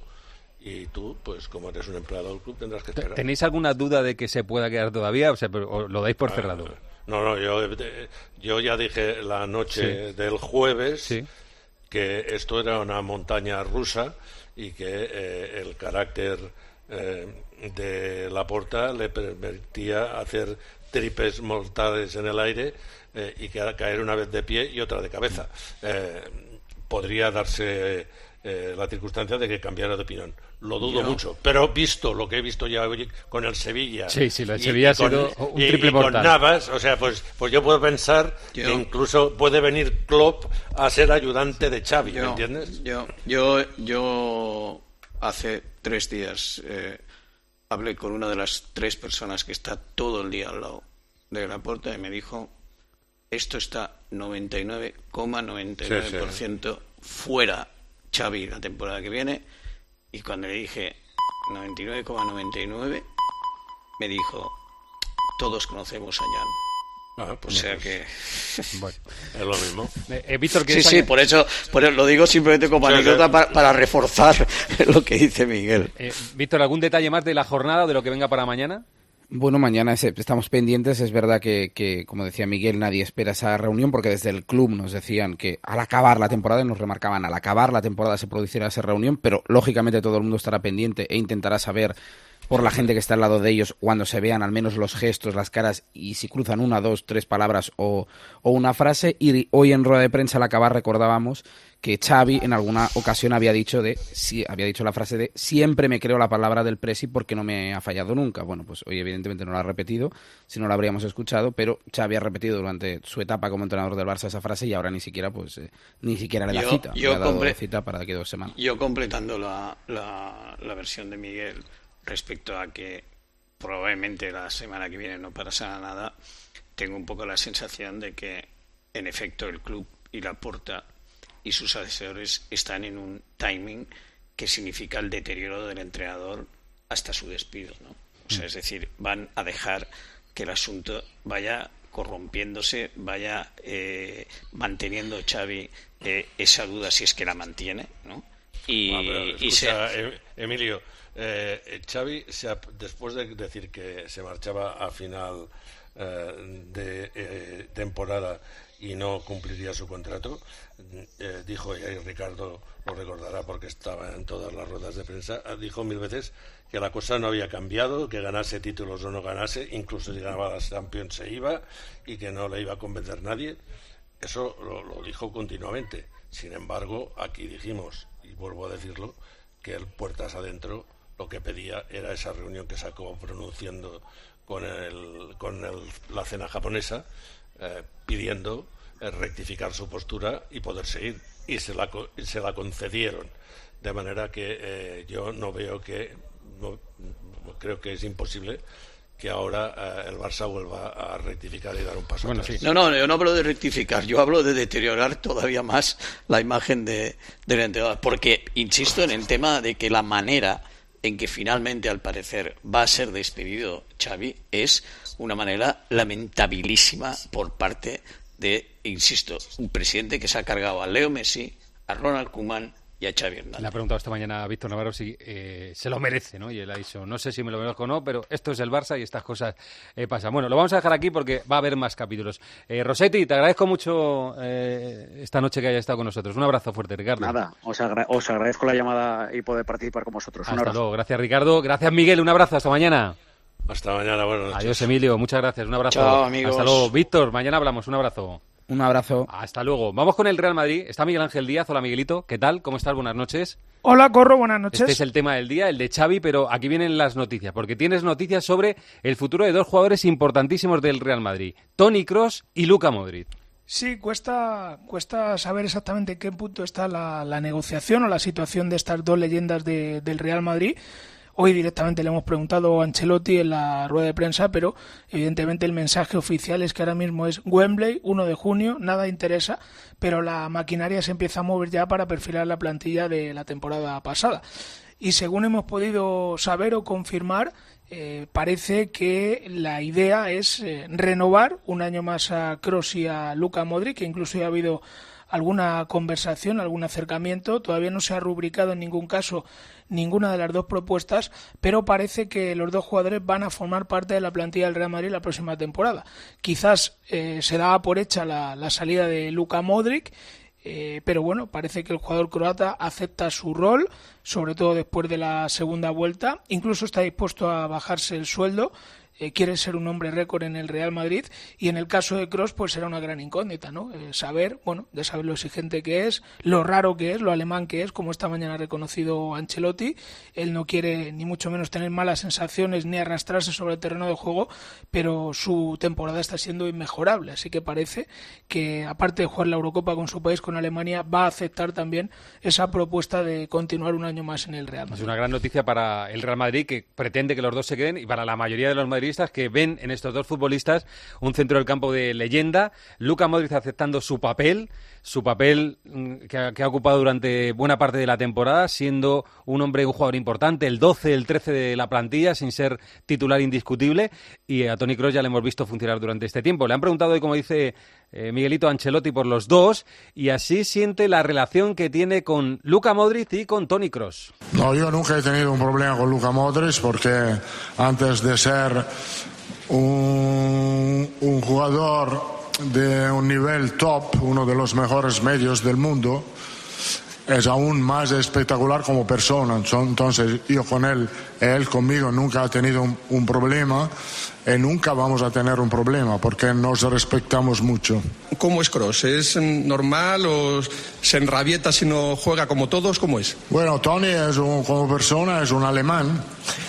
y tú, pues como eres un empleado del club, tendrás que esperar. ¿Tenéis alguna duda de que se pueda quedar todavía? O sea, ¿o lo dais por ah, cerrado? No, no, yo, yo ya dije la noche sí. del jueves sí. que esto era una montaña rusa y que eh, el carácter eh, de Laporta le permitía hacer tripes mortales en el aire eh, y que caer una vez de pie y otra de cabeza. Eh, podría darse eh, la circunstancia de que cambiara de opinión. Lo dudo Yo... mucho, pero visto lo que he visto ya hoy con el Sevilla, sí, sí, lo del y, Sevilla ha con, sido un y, triple y mortal. con Navas, o sea, pues, pues yo puedo pensar yo... que incluso puede venir Klopp a ser ayudante de Xavi, yo, ¿me entiendes? Yo, yo, yo hace tres días eh, hablé con una de las tres personas que está todo el día al lado de Laporta y me dijo, esto está noventa y nueve coma noventa y nueve por ciento sí, sí. fuera Xavi la temporada que viene. Y cuando le dije noventa y nueve coma noventa y nueve, me dijo, todos conocemos a Jan. Ah, pues o sea que... Bueno, es lo mismo. Eh, Víctor, sí, sí, por eso, por eso lo digo simplemente como sí, anécdota sí. para, para reforzar lo que dice Miguel. Eh, Víctor, ¿algún detalle más de la jornada, de lo que venga para mañana? Bueno, mañana estamos pendientes. Es verdad que, que, como decía Miguel, nadie espera esa reunión porque desde el club nos decían que al acabar la temporada, y nos remarcaban, al acabar la temporada se produciera esa reunión, pero lógicamente todo el mundo estará pendiente e intentará saber por la gente que está al lado de ellos cuando se vean al menos los gestos, las caras y si cruzan una, dos, tres palabras o, o una frase. Y hoy en rueda de prensa al acabar recordábamos que Xavi en alguna ocasión había dicho de sí, había dicho la frase de siempre me creo la palabra del Presi porque no me ha fallado nunca. Bueno, pues hoy evidentemente no lo ha repetido, si no lo habríamos escuchado, pero Xavi ha repetido durante su etapa como entrenador del Barça esa frase y ahora ni siquiera pues eh, ni siquiera le da yo, cita, yo le ha dado comple- cita para que dos semanas. Yo completando la, la, la versión de Miguel respecto a que probablemente la semana que viene no pasará nada, tengo un poco la sensación de que en efecto el club y Laporta y sus asesores están en un timing que significa el deterioro del entrenador hasta su despido, ¿no? O sea, es decir, van a dejar que el asunto vaya corrompiéndose, vaya eh, manteniendo Xavi eh, esa duda si es que la mantiene, ¿no? Y, ah, pero, escucha, y se... Emilio, eh, Xavi, se ha, después de decir que se marchaba a final eh, de eh, temporada y no cumpliría su contrato, eh, dijo, y Ricardo lo recordará porque estaba en todas las ruedas de prensa, dijo mil veces que la cosa no había cambiado, que ganase títulos o no ganase, incluso si ganaba la Champions se iba y que no le iba a convencer nadie. Eso lo, lo dijo continuamente. Sin embargo, aquí dijimos, y vuelvo a decirlo, que el puertas adentro lo que pedía era esa reunión que sacó pronunciando con, el, con el, la cena japonesa, eh, pidiendo eh, rectificar su postura y poder seguir. Y se la, se la concedieron. De manera que eh, yo no veo que... No, creo que es imposible que ahora eh, el Barça vuelva a rectificar y dar un paso bueno, atrás. sí. No, no, yo no hablo de rectificar, yo hablo de deteriorar todavía más la imagen de, del entrenador, porque insisto en el tema de que la manera en que finalmente, al parecer, va a ser despedido Xavi es una manera lamentabilísima por parte de, insisto, un presidente que se ha cargado a Leo Messi, a Ronald Koeman y a Xavi Hernández. Le ha preguntado esta mañana a Víctor Navarro si eh, se lo merece, ¿no? Y él ha dicho, no sé si me lo merezco o no, pero esto es el Barça y estas cosas eh, pasan. Bueno, lo vamos a dejar aquí porque va a haber más capítulos. Eh, Rossetti, te agradezco mucho eh, esta noche que hayas estado con nosotros. Un abrazo fuerte, Ricardo. Nada, os, agra- os agradezco la llamada y poder participar con vosotros. Un Hasta abrazo. luego. Gracias, Ricardo. Gracias, Miguel. Un abrazo. Hasta mañana. Hasta mañana, buenas noches. Adiós, Emilio. Muchas gracias. Un abrazo. Chao, amigos. Hasta luego. Víctor, mañana hablamos. Un abrazo. Un abrazo. Hasta luego. Vamos con el Real Madrid. Está Miguel Ángel Díaz. Hola, Miguelito. ¿Qué tal? ¿Cómo estás? Buenas noches. Hola, Corro. Buenas noches. Este es el tema del día, el de Xavi, pero aquí vienen las noticias, porque tienes noticias sobre el futuro de dos jugadores importantísimos del Real Madrid, Toni Kroos y Luka Modric. Sí, cuesta, cuesta saber exactamente en qué punto está la, la negociación o la situación de estas dos leyendas de, del Real Madrid. Hoy directamente le hemos preguntado a Ancelotti en la rueda de prensa, pero evidentemente el mensaje oficial es que ahora mismo es Wembley, uno de junio, nada interesa, pero la maquinaria se empieza a mover ya para perfilar la plantilla de la temporada pasada. Y según hemos podido saber o confirmar, eh, parece que la idea es eh, renovar un año más a Kroos y a Luka Modric, que incluso ya ha habido alguna conversación, algún acercamiento. Todavía no se ha rubricado en ningún caso ninguna de las dos propuestas, pero parece que los dos jugadores van a formar parte de la plantilla del Real Madrid la próxima temporada. Quizás eh, se daba por hecha la, la salida de Luka Modric, eh, pero bueno, parece que el jugador croata acepta su rol, sobre todo después de la segunda vuelta, incluso está dispuesto a bajarse el sueldo. Eh, quiere ser un hombre récord en el Real Madrid, y en el caso de Kroos pues será una gran incógnita, ¿no? Eh, saber, bueno, de saber lo exigente que es, lo raro que es, lo alemán que es, como esta mañana ha reconocido Ancelotti. Él no quiere ni mucho menos tener malas sensaciones ni arrastrarse sobre el terreno de juego, pero su temporada está siendo inmejorable, así que parece que, aparte de jugar la Eurocopa con su país, con Alemania, va a aceptar también esa propuesta de continuar un año más en el Real Madrid. Es una gran noticia para el Real Madrid, que pretende que los dos se queden, y para la mayoría de los madridistas que ven en estos dos futbolistas un centro del campo de leyenda. Luka Modric aceptando su papel, su papel que ha, que ha ocupado durante buena parte de la temporada, siendo un hombre, un jugador importante, el doce, el trece de la plantilla, sin ser titular indiscutible, y a Toni Kroos ya le hemos visto funcionar durante este tiempo. Le han preguntado hoy, como dice eh, Miguelito, Ancelotti por los dos, y así siente la relación que tiene con Luka Modric y con Toni Kroos. No, yo nunca he tenido un problema con Luka Modric, porque antes de ser un, un jugador de un nivel top, uno de los mejores medios del mundo, es aún más espectacular como persona. Entonces yo con él, él conmigo nunca ha tenido un, un problema, y nunca vamos a tener un problema porque nos respetamos mucho. ¿Cómo es Kroos? ¿Es normal o se enrabieta si no juega como todos? ¿Cómo es? Bueno, Toni es un, como persona es un alemán,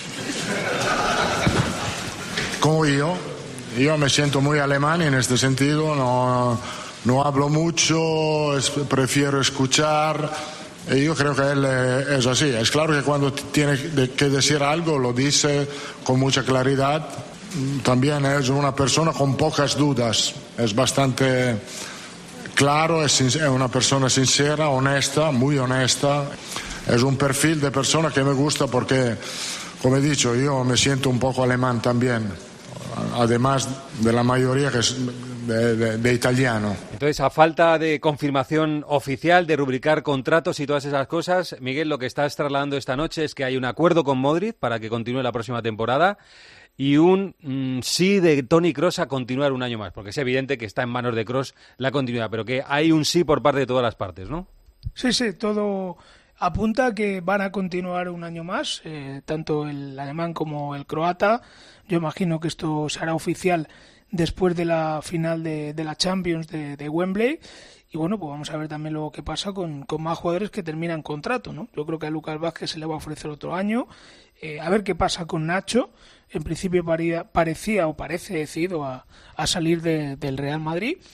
como yo. Yo me siento muy alemán en este sentido, no, no hablo mucho, es, prefiero escuchar. Y yo creo que él eh, es así. Es claro que cuando tiene que decir algo lo dice con mucha claridad. También es una persona con pocas dudas, es bastante claro, es, es una persona sincera, honesta, muy honesta. Es un perfil de persona que me gusta porque, como he dicho, yo me siento un poco alemán también, además de la mayoría que es de, de, de italiano. Entonces, a falta de confirmación oficial, de rubricar contratos y todas esas cosas, Miguel, lo que estás trasladando esta noche es que hay un acuerdo con Modric para que continúe la próxima temporada y un mm, sí de Toni Kroos a continuar un año más, porque es evidente que está en manos de Kroos la continuidad, pero que hay un sí por parte de todas las partes, ¿no? Sí, sí, todo apunta a que van a continuar un año más, eh, tanto el alemán como el croata. Yo imagino que esto se hará oficial después de la final de, de la Champions de, de Wembley. Y bueno, pues vamos a ver también luego qué pasa con, con más jugadores que terminan contrato, ¿no? Yo creo que a Lucas Vázquez se le va a ofrecer otro año. Eh, a ver qué pasa con Nacho. En principio paría, parecía o parece decidido a, a salir de, del Real Madrid.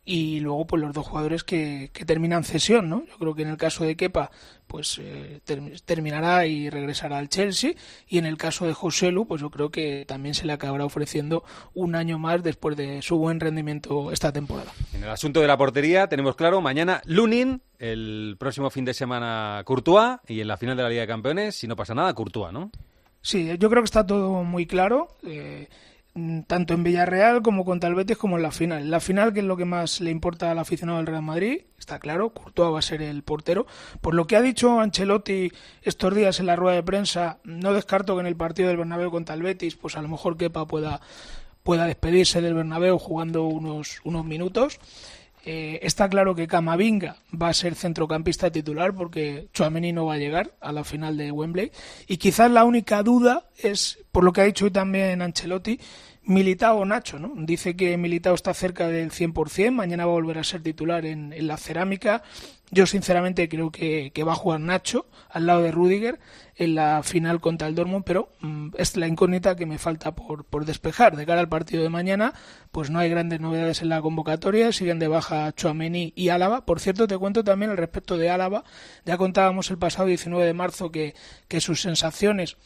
y luego pues los dos jugadores que, que terminan cesión, ¿no? Yo creo que en el caso de Kepa pues eh, ter- terminará y regresará al Chelsea, y en el caso de Joselu pues yo creo que también se le acabará ofreciendo un año más después de su buen rendimiento esta temporada. En el asunto de la portería tenemos claro, mañana Lunin, el próximo fin de semana Courtois, y en la final de la Liga de Campeones, si no pasa nada, Courtois, ¿no? Sí, yo creo que está todo muy claro, eh, tanto en Villarreal como contra el Betis como en la final. En la final, que es lo que más le importa al aficionado del Real Madrid, está claro, Courtois va a ser el portero. Por lo que ha dicho Ancelotti estos días en la rueda de prensa, no descarto que en el partido del Bernabéu contra el Betis, pues a lo mejor Kepa pueda, pueda despedirse del Bernabéu jugando unos, unos minutos. Eh, está claro que Camavinga va a ser centrocampista titular porque Tchouaméni no va a llegar a la final de Wembley, y quizás la única duda es, por lo que ha dicho hoy también Ancelotti, Militao o Nacho, ¿no? Dice que Militao está cerca del cien por ciento, mañana va a volver a ser titular en, en la Cerámica. Yo sinceramente creo que, que va a jugar Nacho al lado de Rüdiger en la final contra el Dortmund, pero mmm, es la incógnita que me falta por, por despejar. De cara al partido de mañana, pues no hay grandes novedades en la convocatoria, siguen de baja Tchouaméni y Álava. Por cierto, te cuento también al respecto de Álava, ya contábamos el pasado diecinueve de marzo que, que sus sensaciones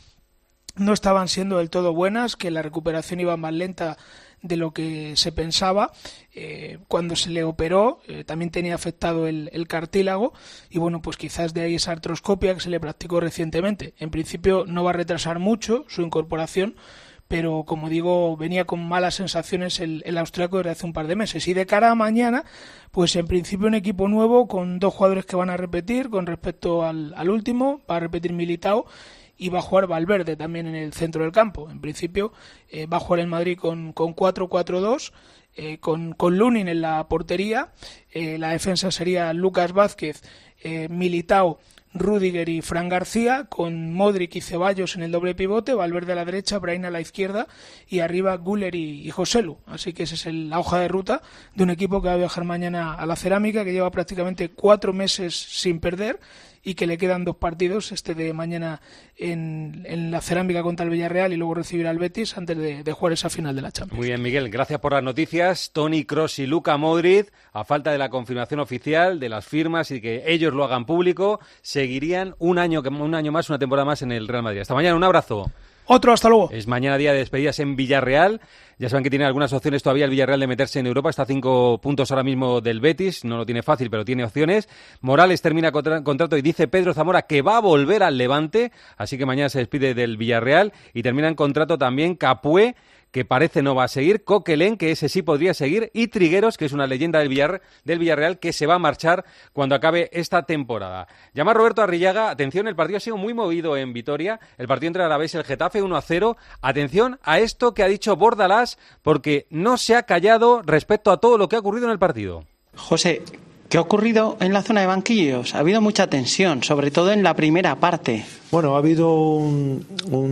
no estaban siendo del todo buenas, que la recuperación iba más lenta de lo que se pensaba. Eh, cuando se le operó eh, también tenía afectado el, el cartílago, y bueno, pues quizás de ahí esa artroscopia que se le practicó recientemente. En principio no va a retrasar mucho su incorporación, pero como digo, venía con malas sensaciones el, el austriaco desde hace un par de meses. Y de cara a mañana, pues en principio un equipo nuevo con dos jugadores que van a repetir con respecto al, al último. Va a repetir Militao y va a jugar Valverde también en el centro del campo. En principio eh, va a jugar el Madrid con, con cuatro cuatro dos, eh, con, con Lunin en la portería. Eh, la defensa sería Lucas Vázquez, eh, Militao, Rüdiger y Fran García, con Modric y Ceballos en el doble pivote, Valverde a la derecha, Brahim a la izquierda, y arriba Güler y, y Joselu. Así que esa es el, la hoja de ruta de un equipo que va a viajar mañana a la Cerámica, que lleva prácticamente cuatro meses sin perder, y que le quedan dos partidos, este de mañana en, en la Cerámica contra el Villarreal y luego recibir al Betis antes de, de jugar esa final de la Champions. Muy bien, Miguel, gracias por las noticias. Toni Kroos y Luka Modric, a falta de la confirmación oficial de las firmas y que ellos lo hagan público, seguirían un año, un año más, una temporada más en el Real Madrid. Hasta mañana, un abrazo. Otro, hasta luego. Es mañana día de despedidas en Villarreal. Ya saben que tiene algunas opciones todavía el Villarreal de meterse en Europa. Está a cinco puntos ahora mismo del Betis. No lo tiene fácil, pero tiene opciones. Morales termina contra- contrato y dice Pedro Zamora que va a volver al Levante. Así que mañana se despide del Villarreal. Y termina en contrato también Capué, que parece no va a seguir, Coquelin, que ese sí podría seguir, y Trigueros, que es una leyenda del, Villar, del Villarreal, que se va a marchar cuando acabe esta temporada. Llama Roberto Arrillaga, atención, el partido ha sido muy movido en Vitoria, el partido entre Alavés y el Getafe, uno a cero. Atención a esto que ha dicho Bordalás, porque no se ha callado respecto a todo lo que ha ocurrido en el partido. José, ¿qué ha ocurrido en la zona de banquillos? Ha habido mucha tensión, sobre todo en la primera parte. Bueno, ha habido un,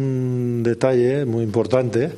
un detalle muy importante,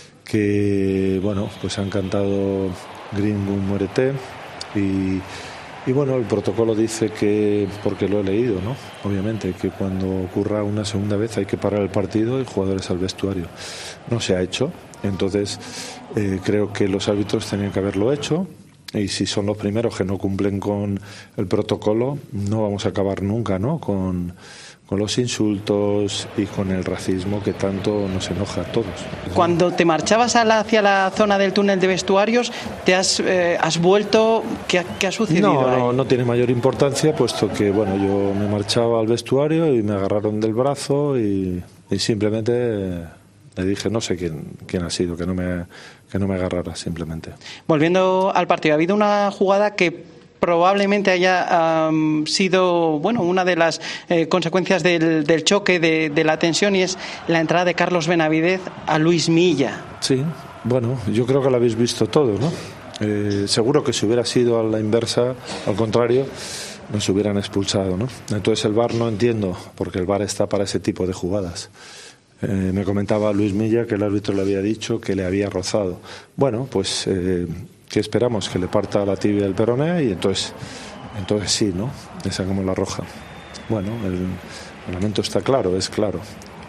que bueno, pues han cantado Greenwood muérete, y, y bueno, el protocolo dice que, porque lo he leído, ¿no? Obviamente, que cuando ocurra una segunda vez hay que parar el partido y jugadores al vestuario. No se ha hecho, entonces eh, creo que los árbitros tenían que haberlo hecho, y si son los primeros que no cumplen con el protocolo, no vamos a acabar nunca, ¿no? Con con los insultos y con el racismo que tanto nos enoja a todos. Cuando te marchabas a la, hacia la zona del túnel de vestuarios, ¿te has, eh, has vuelto? ¿Qué, qué ha sucedido? No, ahí? no, no tiene mayor importancia, puesto que bueno, yo me marchaba al vestuario y me agarraron del brazo y, y simplemente le dije, no sé quién, quién ha sido, que no me, que no me agarrara, simplemente. Volviendo al partido, ha habido una jugada que probablemente haya um, sido bueno una de las eh, consecuencias del, del choque, de, de la tensión, y es la entrada de Carlos Benavidez a Luis Milla. Sí, bueno, yo creo que lo habéis visto todo, ¿no? Eh, seguro que si hubiera sido a la inversa, al contrario, nos hubieran expulsado, ¿no? Entonces el V A R no entiendo, porque el V A R está para ese tipo de jugadas. Eh, me comentaba Luis Milla que el árbitro le había dicho que le había rozado. Bueno, pues eh, ¿qué esperamos? Que le parta la tibia del peroné, y entonces, entonces sí, ¿no? Le sacamos la roja. Bueno, el reglamento está claro, es claro.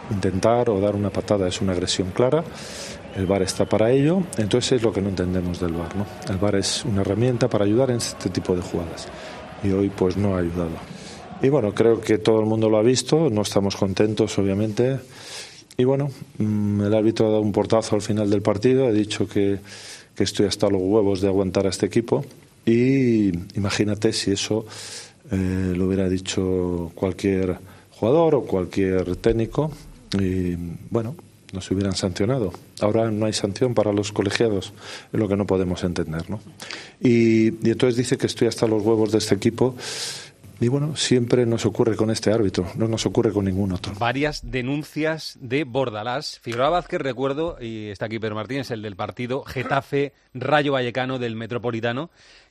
intentar o dar una patada es una agresión clara. El V A R está para ello, entonces es lo que no entendemos del V A R, ¿no? El V A R es una herramienta para ayudar en este tipo de jugadas y hoy pues no ha ayudado. Y bueno, creo que todo el mundo lo ha visto, no estamos contentos obviamente y bueno, el árbitro ha dado un portazo al final del partido, ha dicho que, que estoy hasta los huevos de aguantar a este equipo y imagínate si eso eh, lo hubiera dicho cualquier jugador o cualquier técnico y bueno, nos hubieran sancionado. Ahora no hay sanción para los colegiados, es lo que no podemos entender, ¿no? Y, y entonces dice que estoy hasta los huevos de este equipo. Y bueno, siempre nos ocurre con este árbitro, no nos ocurre con ningún otro. Varias denuncias de Bordalás. Figueroa Vázquez, recuerdo, y está aquí Pedro Martínez, el del partido Getafe-Rayo Vallecano del Metropolitano,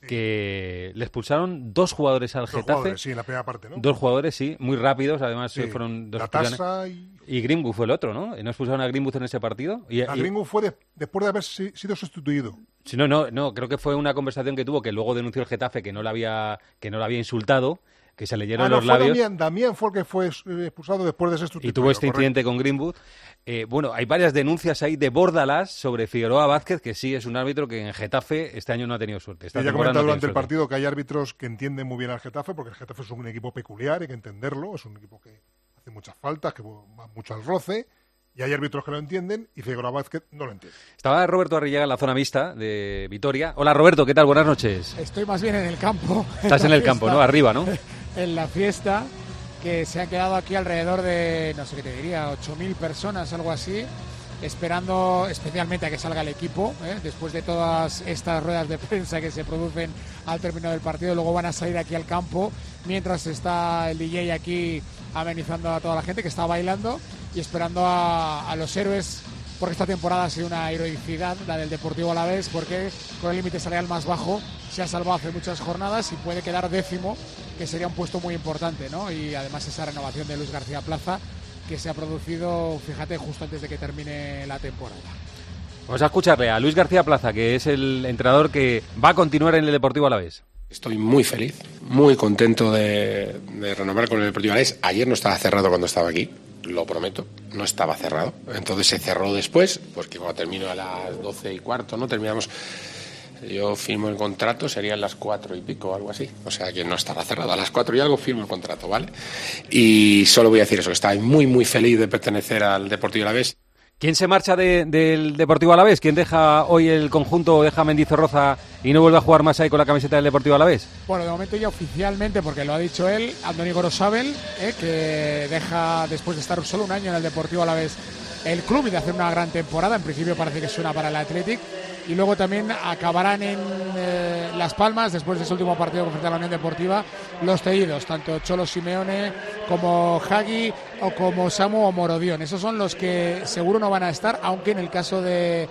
que le expulsaron dos jugadores al dos Getafe. Jugadores, sí, en la primera parte, ¿no? Dos jugadores, sí, muy rápidos, además sí, fueron dos expulsiones. Y... y Greenwood fue el otro, ¿no? ¿No expulsaron a Greenwood en ese partido? Y, a y... Greenwood fue de, después de haber si, sido sustituido. Sí, no, no, no, creo que fue una conversación que tuvo que luego denunció el Getafe que no le había, que no le había insultado, que se leyeron ah, no, los fue labios. Damián, Damián fue el que fue expulsado después de ser sustituido. Y tuvo este correcto. incidente con Greenwood. Eh, bueno, hay varias denuncias ahí de Bordalás sobre Figueroa Vázquez, que sí es un árbitro que en Getafe este año no ha tenido suerte. Esta ya he temporada comentado no durante tiene el suerte. partido que hay árbitros que entienden muy bien al Getafe, porque el Getafe es un equipo peculiar, hay que entenderlo, es un equipo que hace muchas faltas, que va mucho al roce, y hay árbitros que lo entienden y Figueroa Vázquez no lo entiende. Estaba Roberto Arrillaga en la zona mixta de Vitoria. Hola Roberto, ¿qué tal? Buenas noches. Estoy más bien en el campo. Estás en el campo, ¿no? Arriba, ¿no? En la fiesta, que se han quedado aquí alrededor de, no sé qué te diría, ocho mil personas, algo así, esperando especialmente a que salga el equipo, ¿eh? Después de todas estas ruedas de prensa que se producen al término del partido. Luego van a salir aquí al campo, mientras está el D J aquí amenizando a toda la gente que está bailando y esperando a, a los héroes, porque esta temporada ha sido una heroicidad, la del Deportivo Alavés, porque con el límite salarial más bajo se ha salvado hace muchas jornadas y puede quedar décimo, que sería un puesto muy importante, ¿no? Y además esa renovación de Luis García Plaza, que se ha producido, fíjate, justo antes de que termine la temporada. Vamos a escucharle a Luis García Plaza, que es el entrenador que va a continuar en el Deportivo Alavés. Estoy muy feliz, muy contento de, de renovar con el Deportivo Alavés. Ayer no estaba cerrado cuando estaba aquí, lo prometo, no estaba cerrado. Entonces se cerró después, porque cuando termino a las doce y cuarto, ¿no? Terminamos... Yo firmo el contrato, serían las cuatro y pico o algo así. O sea que no estaba cerrado. A las cuatro y algo firmo el contrato, ¿vale? Y solo voy a decir eso, que estoy muy, muy feliz de pertenecer al Deportivo Alavés. ¿Quién se marcha de, del Deportivo Alavés? ¿Quién deja hoy el conjunto, deja a Mendizorroza y no vuelve a jugar más ahí con la camiseta del Deportivo Alavés? Bueno, de momento ya oficialmente, porque lo ha dicho él, Andoni Gorosabel, eh, que deja, después de estar solo un año en el Deportivo Alavés, el club y de hacer una gran temporada. En principio parece que suena para el Athletic. Y luego también acabarán en eh, Las Palmas, después de ese último partido frente a la Unión Deportiva, los cedidos, tanto Cholo Simeone como Hagi o como Samu o Morodion. Esos son los que seguro no van a estar, aunque en el caso de,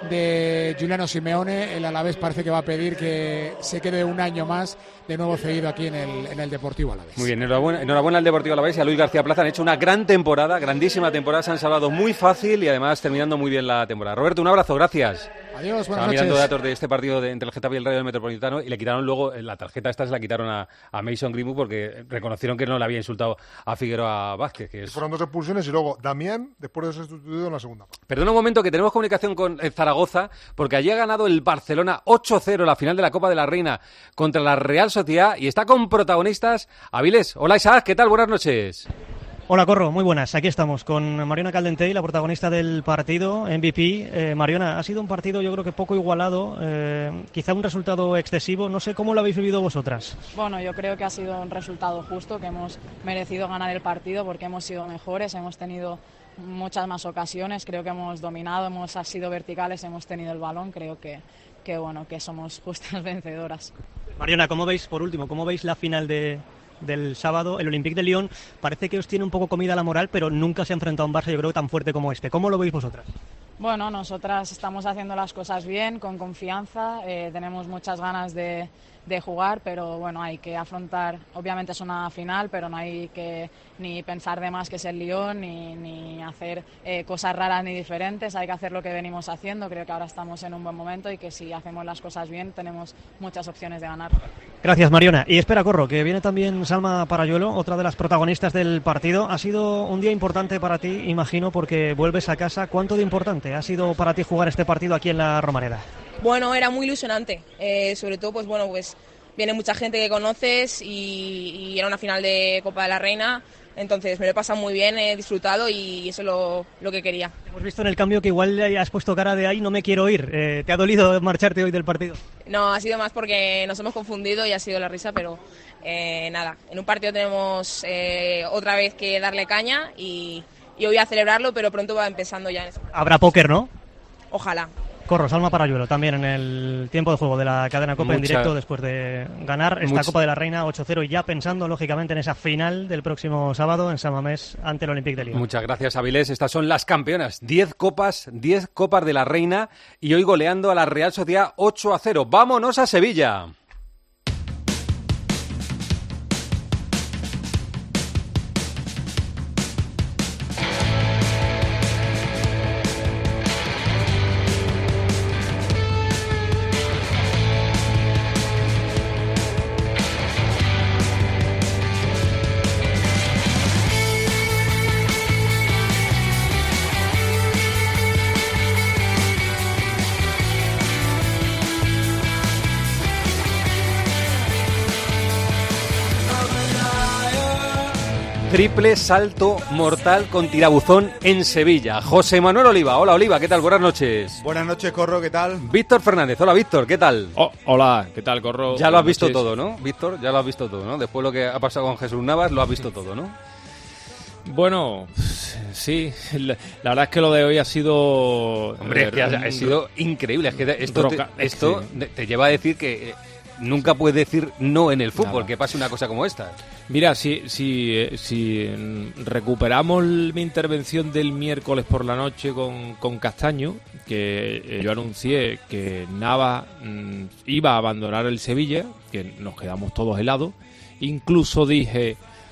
de Giuliano Simeone, el Alavés parece que va a pedir que se quede un año más de nuevo cedido aquí en el, en el Deportivo Alavés. Muy bien, enhorabuena, enhorabuena al Deportivo Alavés y a Luis García Plaza. Han hecho una gran temporada, grandísima temporada, se han salvado muy fácil y además terminando muy bien la temporada. Roberto, un abrazo, gracias. Adiós, buenas Estaba noches. mirando datos de este partido de, entre el Getafe y el Rayo del Metropolitano y le quitaron luego, la tarjeta esta se la quitaron a, a Mason Greenwood porque reconocieron que no le había insultado a Figueroa Vázquez. Que es... Fueron dos expulsiones y luego Damián, después de ser sustituido en la segunda parte. Perdona un momento, que tenemos comunicación con eh, Zaragoza, porque allí ha ganado el Barcelona ocho cero la final de la Copa de la Reina contra la Real Sociedad y está con protagonistas Avilés. Hola Isaac, ¿qué tal? Buenas noches. Hola Corro, muy buenas. Aquí estamos con Mariona Caldentey, la protagonista del partido, M V P. Eh, Mariona, ha sido un partido yo creo que poco igualado, eh, quizá un resultado excesivo. No sé cómo lo habéis vivido vosotras. Bueno, yo creo que ha sido un resultado justo, que hemos merecido ganar el partido porque hemos sido mejores, hemos tenido muchas más ocasiones, creo que hemos dominado, hemos sido verticales, hemos tenido el balón, creo que, que, bueno, que somos justas vencedoras. Mariona, ¿cómo veis, por último, cómo veis la final de... del sábado? El Olympique de Lyon parece que os tiene un poco comida la moral, pero nunca se ha enfrentado a un Barça, yo creo, tan fuerte como este. ¿Cómo lo veis vosotras? Bueno, nosotras estamos haciendo las cosas bien, con confianza, eh, tenemos muchas ganas de, de jugar, pero bueno, hay que afrontar, obviamente es una final, pero no hay que ni pensar de más que es el Lyon, ni, ni hacer eh, cosas raras ni diferentes, hay que hacer lo que venimos haciendo. Creo que ahora estamos en un buen momento y que si hacemos las cosas bien tenemos muchas opciones de ganar. Gracias, Mariona. Y espera, Corro, que viene también Salma Parayuelo, otra de las protagonistas del partido. Ha sido un día importante para ti, imagino, porque vuelves a casa. ¿Cuánto de importante ha sido para ti jugar este partido aquí en la Romareda? Bueno, era muy ilusionante, eh, sobre todo, pues bueno, pues viene mucha gente que conoces y, y era una final de Copa de la Reina, entonces me lo he pasado muy bien, he disfrutado y eso es lo, lo que quería. Hemos visto en el cambio que igual has puesto cara de ahí, no me quiero ir. Eh, ¿Te ha dolido marcharte hoy del partido? No, ha sido más porque nos hemos confundido y ha sido la risa, pero eh, nada, en un partido tenemos eh, otra vez que darle caña y, y hoy a celebrarlo, pero pronto va empezando ya en ese partido. Habrá póker, ¿no? Ojalá. Corro, Salma Parayuelo también en el tiempo de juego de la cadena Copa Mucha... en directo después de ganar esta Mucha... Copa de la Reina ocho cero y ya pensando lógicamente en esa final del próximo sábado en San Mamés ante el Olympique de Lyon. Muchas gracias, Avilés. Estas son las campeonas. diez copas, diez copas de la Reina y hoy goleando a la Real Sociedad ocho a cero. ¡Vámonos a Sevilla! Triple salto mortal con tirabuzón en Sevilla. José Manuel Oliva. Hola, Oliva, ¿qué tal? Buenas noches. Buenas noches, Corro, ¿qué tal? Víctor Fernández. Hola, Víctor, ¿qué tal? Oh, hola, ¿qué tal, Corro? Ya lo has visto noches. todo, ¿no, Víctor? Ya lo has visto todo, ¿no? Después lo que ha pasado con Jesús Navas, lo has visto todo, ¿no? Bueno, sí, la, la verdad es que lo de hoy ha sido... Hombre, es que ha, ha sido increíble. Es que esto, te, esto sí. te lleva a decir que... Eh, nunca puedes decir no en el fútbol, Nada. que pase una cosa como esta. Mira, si, si, si recuperamos mi intervención del miércoles por la noche con, con Castaño, que yo anuncié que Navas mmm, iba a abandonar el Sevilla, que nos quedamos todos helados, incluso dije,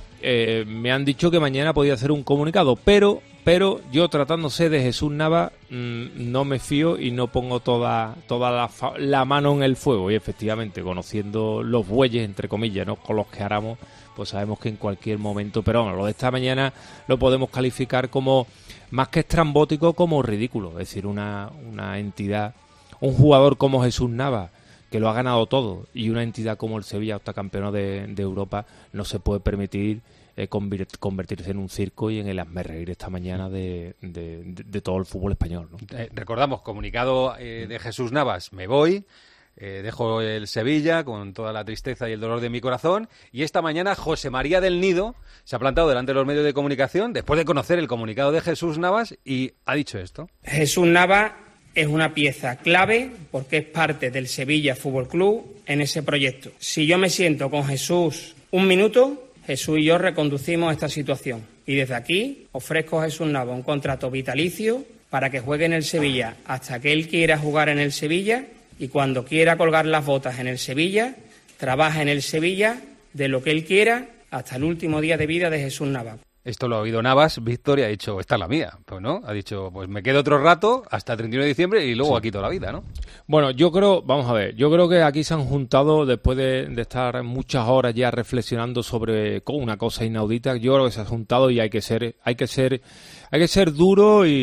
eh, me han dicho que mañana podía hacer un comunicado, pero... Pero yo, tratándose de Jesús Navas, mmm, no me fío y no pongo toda toda la, la mano en el fuego. Y efectivamente, conociendo los bueyes, entre comillas, ¿no?, con los que aramos, pues sabemos que en cualquier momento... Pero bueno, lo de esta mañana lo podemos calificar como, más que estrambótico, como ridículo. Es decir, una, una entidad, un jugador como Jesús Navas, que lo ha ganado todo, y una entidad como el Sevilla, octacampeón de, de Europa, no se puede permitir... Eh, convertirse en un circo y en el hazmerreír esta mañana de, de, de, de todo el fútbol español, ¿no? Eh, recordamos, comunicado eh, de Jesús Navas, me voy, eh, dejo el Sevilla con toda la tristeza y el dolor de mi corazón, y esta mañana José María del Nido se ha plantado delante de los medios de comunicación después de conocer el comunicado de Jesús Navas y ha dicho esto. Jesús Navas es una pieza clave porque es parte del Sevilla Fútbol Club en ese proyecto. Si yo me siento con Jesús un minuto... Jesús y yo reconducimos esta situación y desde aquí ofrezco a Jesús Navas un contrato vitalicio para que juegue en el Sevilla hasta que él quiera jugar en el Sevilla y cuando quiera colgar las botas en el Sevilla, trabaja en el Sevilla de lo que él quiera hasta el último día de vida de Jesús Navas. Esto lo ha oído Navas, Víctor, y ha dicho, esta es la mía, pues no, ha dicho, pues me quedo otro rato hasta el treinta y uno de diciembre y luego sí. aquí toda la vida, ¿no? Bueno, yo creo, vamos a ver, yo creo que aquí se han juntado, después de, de estar muchas horas ya reflexionando sobre una cosa inaudita, yo creo que se ha juntado y hay que ser, hay que ser, hay que ser duro y,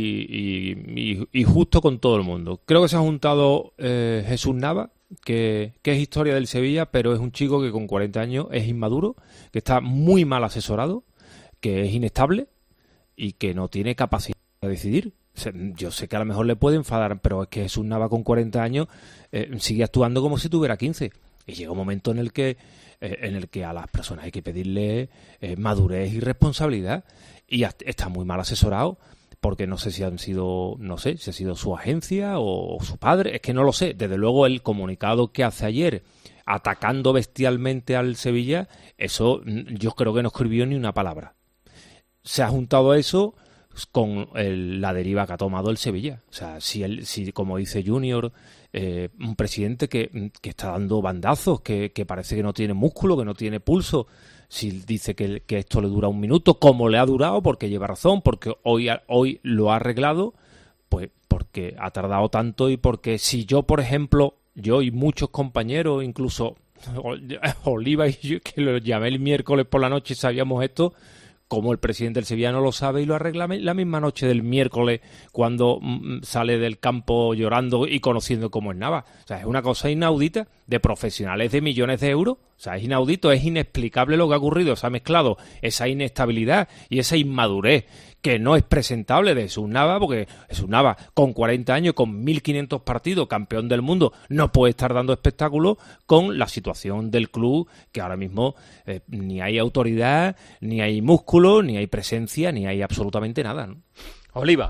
y, y, y justo con todo el mundo. Creo que se ha juntado eh, Jesús Navas, que, que es historia del Sevilla, pero es un chico que con cuarenta años es inmaduro, que está muy mal asesorado, que es inestable y que no tiene capacidad de decidir. O sea, yo sé que a lo mejor le puede enfadar, pero es que Jesús Navas con cuarenta años eh, sigue actuando como si tuviera quince. Y llega un momento en el que eh, en el que a las personas hay que pedirle eh, madurez y responsabilidad. Y está muy mal asesorado porque no sé si han sido, no sé, si ha sido su agencia o, o su padre, es que no lo sé. Desde luego el comunicado que hace ayer atacando bestialmente al Sevilla, eso yo creo que no escribió ni una palabra. Se ha juntado eso con el, la deriva que ha tomado el Sevilla. O sea, si, el, si como dice Junior, eh, un presidente que, que está dando bandazos, que, que parece que no tiene músculo, que no tiene pulso, si dice que, que esto le dura un minuto, como le ha durado, porque lleva razón, porque hoy, hoy lo ha arreglado, pues porque ha tardado tanto y porque si yo, por ejemplo, yo y muchos compañeros, incluso Oliva y yo, que lo llamé el miércoles por la noche y sabíamos esto, como el presidente del Sevilla no lo sabe y lo arregla la misma noche del miércoles cuando mm, sale del campo llorando y conociendo cómo es Navas. O sea, es una cosa inaudita de profesionales de millones de euros. O sea, es inaudito, es inexplicable lo que ha ocurrido. Se ha mezclado esa inestabilidad y esa inmadurez que no es presentable de Jesús Navas, porque Jesús Navas, con cuarenta años, con mil quinientos partidos, campeón del mundo, no puede estar dando espectáculos con la situación del club, que ahora mismo eh, ni hay autoridad, ni hay músculo, ni hay presencia, ni hay absolutamente nada, ¿no? Oliva.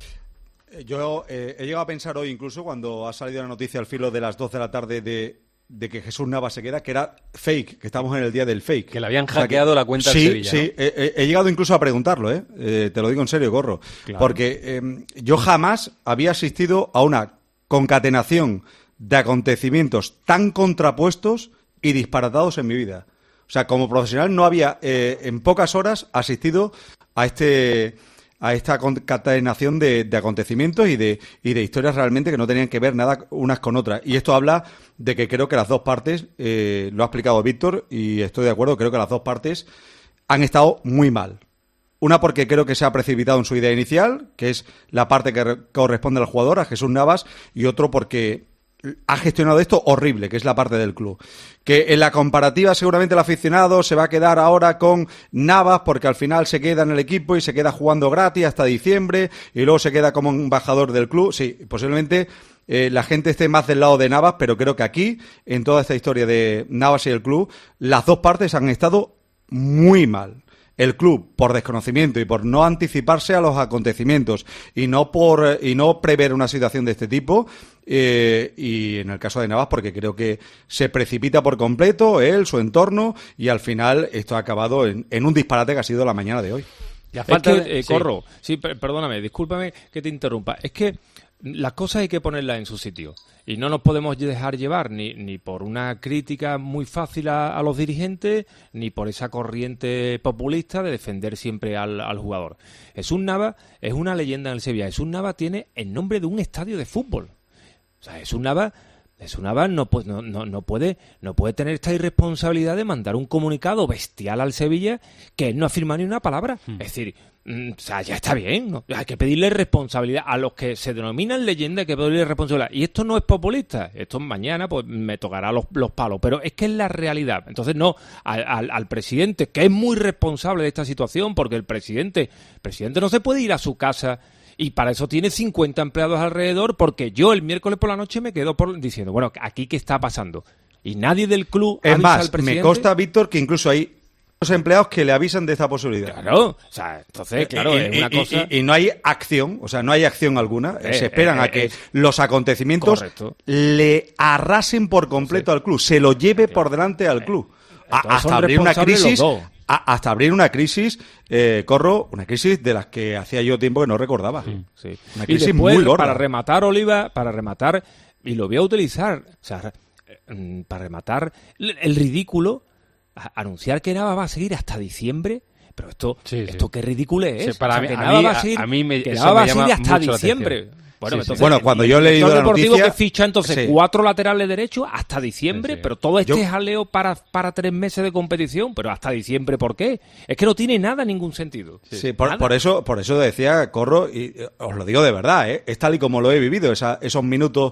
Yo eh, he llegado a pensar hoy, incluso cuando ha salido la noticia al filo de las doce de la tarde de... de que Jesús Navas se queda, que era fake, que estamos en el día del fake. Que le habían hackeado o sea, que, la cuenta sí, del Sevilla. Sí, ¿no? he, he llegado incluso a preguntarlo, ¿eh? Eh, te lo digo en serio, Corro. Claro. Porque eh, yo jamás había asistido a una concatenación de acontecimientos tan contrapuestos y disparatados en mi vida. O sea, como profesional no había eh, en pocas horas asistido a este... a esta concatenación de, de acontecimientos y de, y de historias realmente que no tenían que ver nada unas con otras. Y esto habla de que creo que las dos partes, eh, lo ha explicado Víctor y estoy de acuerdo, creo que las dos partes han estado muy mal. Una porque creo que se ha precipitado en su idea inicial, que es la parte que re- corresponde al jugador, a Jesús Navas, y otro porque ha gestionado esto horrible, que es la parte del club. Que en la comparativa seguramente el aficionado se va a quedar ahora con Navas porque al final se queda en el equipo y se queda jugando gratis hasta diciembre y luego se queda como embajador del club. Sí, posiblemente eh, la gente esté más del lado de Navas, pero creo que aquí, en toda esta historia de Navas y el club, las dos partes han estado muy mal. El club, por desconocimiento y por no anticiparse a los acontecimientos y no por y no prever una situación de este tipo, eh, y en el caso de Navas porque creo que se precipita por completo él, su entorno, y al final esto ha acabado en, en un disparate que ha sido la mañana de hoy. Ya falta es que, eh, sí. Corro, sí, perdóname, discúlpame que te interrumpa, es que las cosas hay que ponerlas en su sitio y no nos podemos dejar llevar ni, ni por una crítica muy fácil a, a los dirigentes ni por esa corriente populista de defender siempre al, al jugador. Jesús Navas es una leyenda en el Sevilla. Jesús Navas tiene el nombre de un estadio de fútbol. O sea, Jesús Navas, Jesús Navas no, no, no, no, puede, no puede tener esta irresponsabilidad de mandar un comunicado bestial al Sevilla que él no ha firmado ni una palabra. Hmm. Es decir, mm, o sea, ya está bien, ¿no? Hay que pedirle responsabilidad a los que se denominan leyenda, hay que pedirle responsabilidad. Y esto no es populista, esto mañana pues me tocará los, los palos, pero es que es la realidad. Entonces no, al, al, al presidente, que es muy responsable de esta situación, porque el presidente, el presidente no se puede ir a su casa y para eso tiene cincuenta empleados alrededor, porque yo el miércoles por la noche me quedo por, diciendo, bueno, ¿aquí qué está pasando? Y nadie del club es avisa más, al presidente. Me consta, Víctor, que incluso hay los empleados que le avisan de esta posibilidad. Claro, o sea, entonces, claro, y, es una y, cosa... Y, y no hay acción, o sea, no hay acción alguna. Eh, se esperan eh, a que eh, los acontecimientos correcto. le arrasen por completo sí. al club, se lo lleve sí. por delante al club. A, hasta abrir una crisis... A, hasta abrir una crisis, eh, Corro, una crisis de las que hacía yo tiempo que no recordaba. Sí, sí. Una crisis y después, muy gorda. Para rematar, Oliva, para rematar, y lo voy a utilizar, o sea, para rematar el ridículo, anunciar que Navas va a seguir hasta diciembre. Pero esto, sí, sí. esto qué ridículo es. Sí, para o sea, mí, que a, Navas mí, va a seguir, a mí me, que eso Navas va a me seguir llama hasta mucho diciembre. Bueno, sí, entonces, bueno, cuando yo he leído la noticia... que ficha entonces sí. cuatro laterales derechos hasta diciembre, sí, sí. pero todo este yo... jaleo para, para tres meses de competición, pero hasta diciembre, ¿por qué? Es que no tiene nada, ningún sentido. Sí, sí por, por eso por eso decía, Corro, y os lo digo de verdad, ¿eh? Es tal y como lo he vivido, esa, esos minutos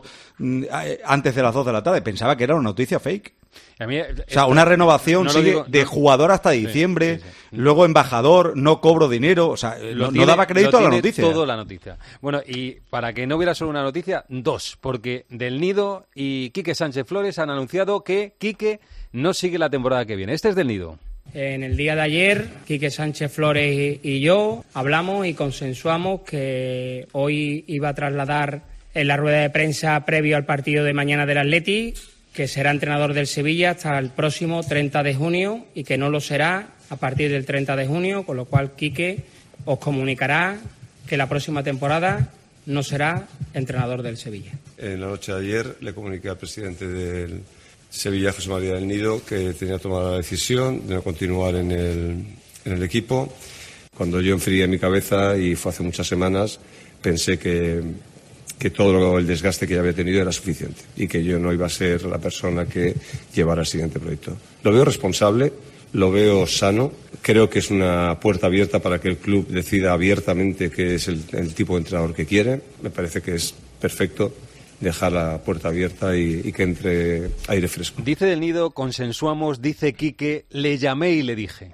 antes de las dos de la tarde, pensaba que era una noticia fake. A mí, o sea, una renovación no sigue digo, de no, jugador hasta diciembre, sí, sí, sí. luego embajador, no cobro dinero, o sea, lo no, tiene, no daba crédito a la noticia. Todo la noticia. Bueno, y para que no hubiera solo una noticia, dos, porque Del Nido y Quique Sánchez Flores han anunciado que Quique no sigue la temporada que viene. Este es Del Nido. En el día de ayer, Quique Sánchez Flores y yo hablamos y consensuamos que hoy iba a trasladar en la rueda de prensa previo al partido de mañana del Atleti que será entrenador del Sevilla hasta el próximo treinta de junio y que no lo será a partir del treinta de junio, con lo cual Quique os comunicará que la próxima temporada no será entrenador del Sevilla. En la noche de ayer le comuniqué al presidente del Sevilla, José María del Nido, que tenía tomada la decisión de no continuar en el, en el equipo. Cuando yo enfrié mi cabeza, y fue hace muchas semanas, pensé que, que todo el desgaste que ya había tenido era suficiente y que yo no iba a ser la persona que llevara el siguiente proyecto. Lo veo responsable, lo veo sano, creo que es una puerta abierta para que el club decida abiertamente qué es el, el tipo de entrenador que quiere. Me parece que es perfecto dejar la puerta abierta y, y que entre aire fresco. Dice Del Nido, consensuamos, dice Quique, le llamé y le dije.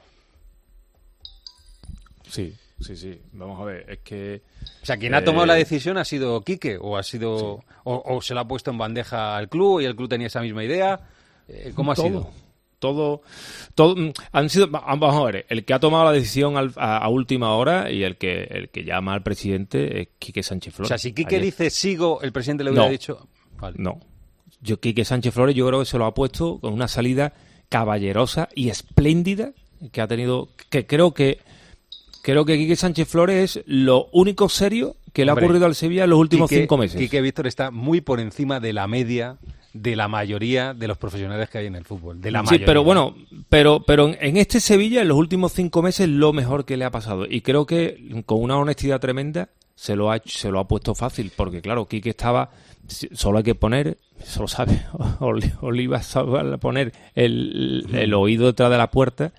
Sí, sí, sí. Vamos a ver, es que... O sea, quien eh... ha tomado la decisión ha sido Quique, o ha sido sí. o, o se la ha puesto en bandeja al club y el club tenía esa misma idea. Eh, ¿Cómo ha todo, sido? Todo, todo, han sido, vamos a ver, el que ha tomado la decisión al, a, a última hora y el que el que llama al presidente es Quique Sánchez Flores. O sea, si Quique Ayer. dice sigo, el presidente le hubiera no, dicho... Vale. No, yo Quique Sánchez Flores yo creo que se lo ha puesto con una salida caballerosa y espléndida que ha tenido, que creo que creo que Quique Sánchez Flores es lo único serio que le Hombre, ha ocurrido al Sevilla en los últimos Quique, cinco meses. Quique Víctor está muy por encima de la media de la mayoría de los profesionales que hay en el fútbol. De la sí, mayoría. pero bueno, pero pero en este Sevilla en los últimos cinco meses lo mejor que le ha pasado y creo que con una honestidad tremenda se lo ha hecho, se lo ha puesto fácil porque claro, Quique estaba, solo hay que poner, solo sabe Oliva sabe poner el, el oído detrás de la puerta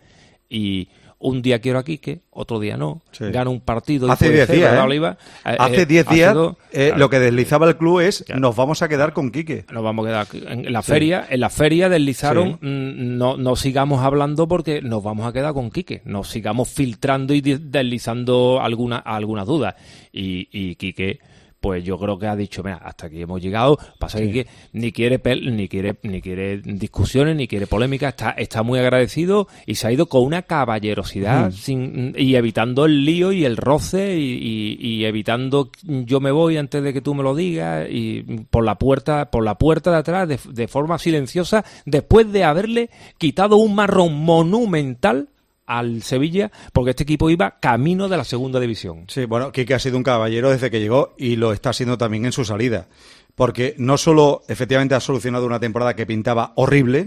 y un día quiero a Quique, otro día no, sí. Gana un partido. Hace diez días, ¿eh? Oliva, Hace diez eh, días do, eh, claro. Lo que deslizaba el club es claro. Nos vamos a quedar con Quique. Nos vamos a quedar en la sí. feria, en la feria deslizaron, sí. no, no sigamos hablando porque nos vamos a quedar con Quique, nos sigamos filtrando y deslizando alguna, algunas dudas. Y, y Quique, pues yo creo que ha dicho, mira, hasta aquí hemos llegado, pasa sí. que ni quiere pel, ni quiere ni quiere discusiones, ni quiere polémica, está está muy agradecido y se ha ido con una caballerosidad mm. sin, y evitando el lío y el roce y, y, y evitando yo me voy antes de que tú me lo digas y por la puerta por la puerta de atrás de, de forma silenciosa después de haberle quitado un marrón monumental al Sevilla, porque este equipo iba camino de la segunda división. Sí, bueno, Quique ha sido un caballero desde que llegó y lo está siendo también en su salida, porque no solo efectivamente ha solucionado una temporada que pintaba horrible,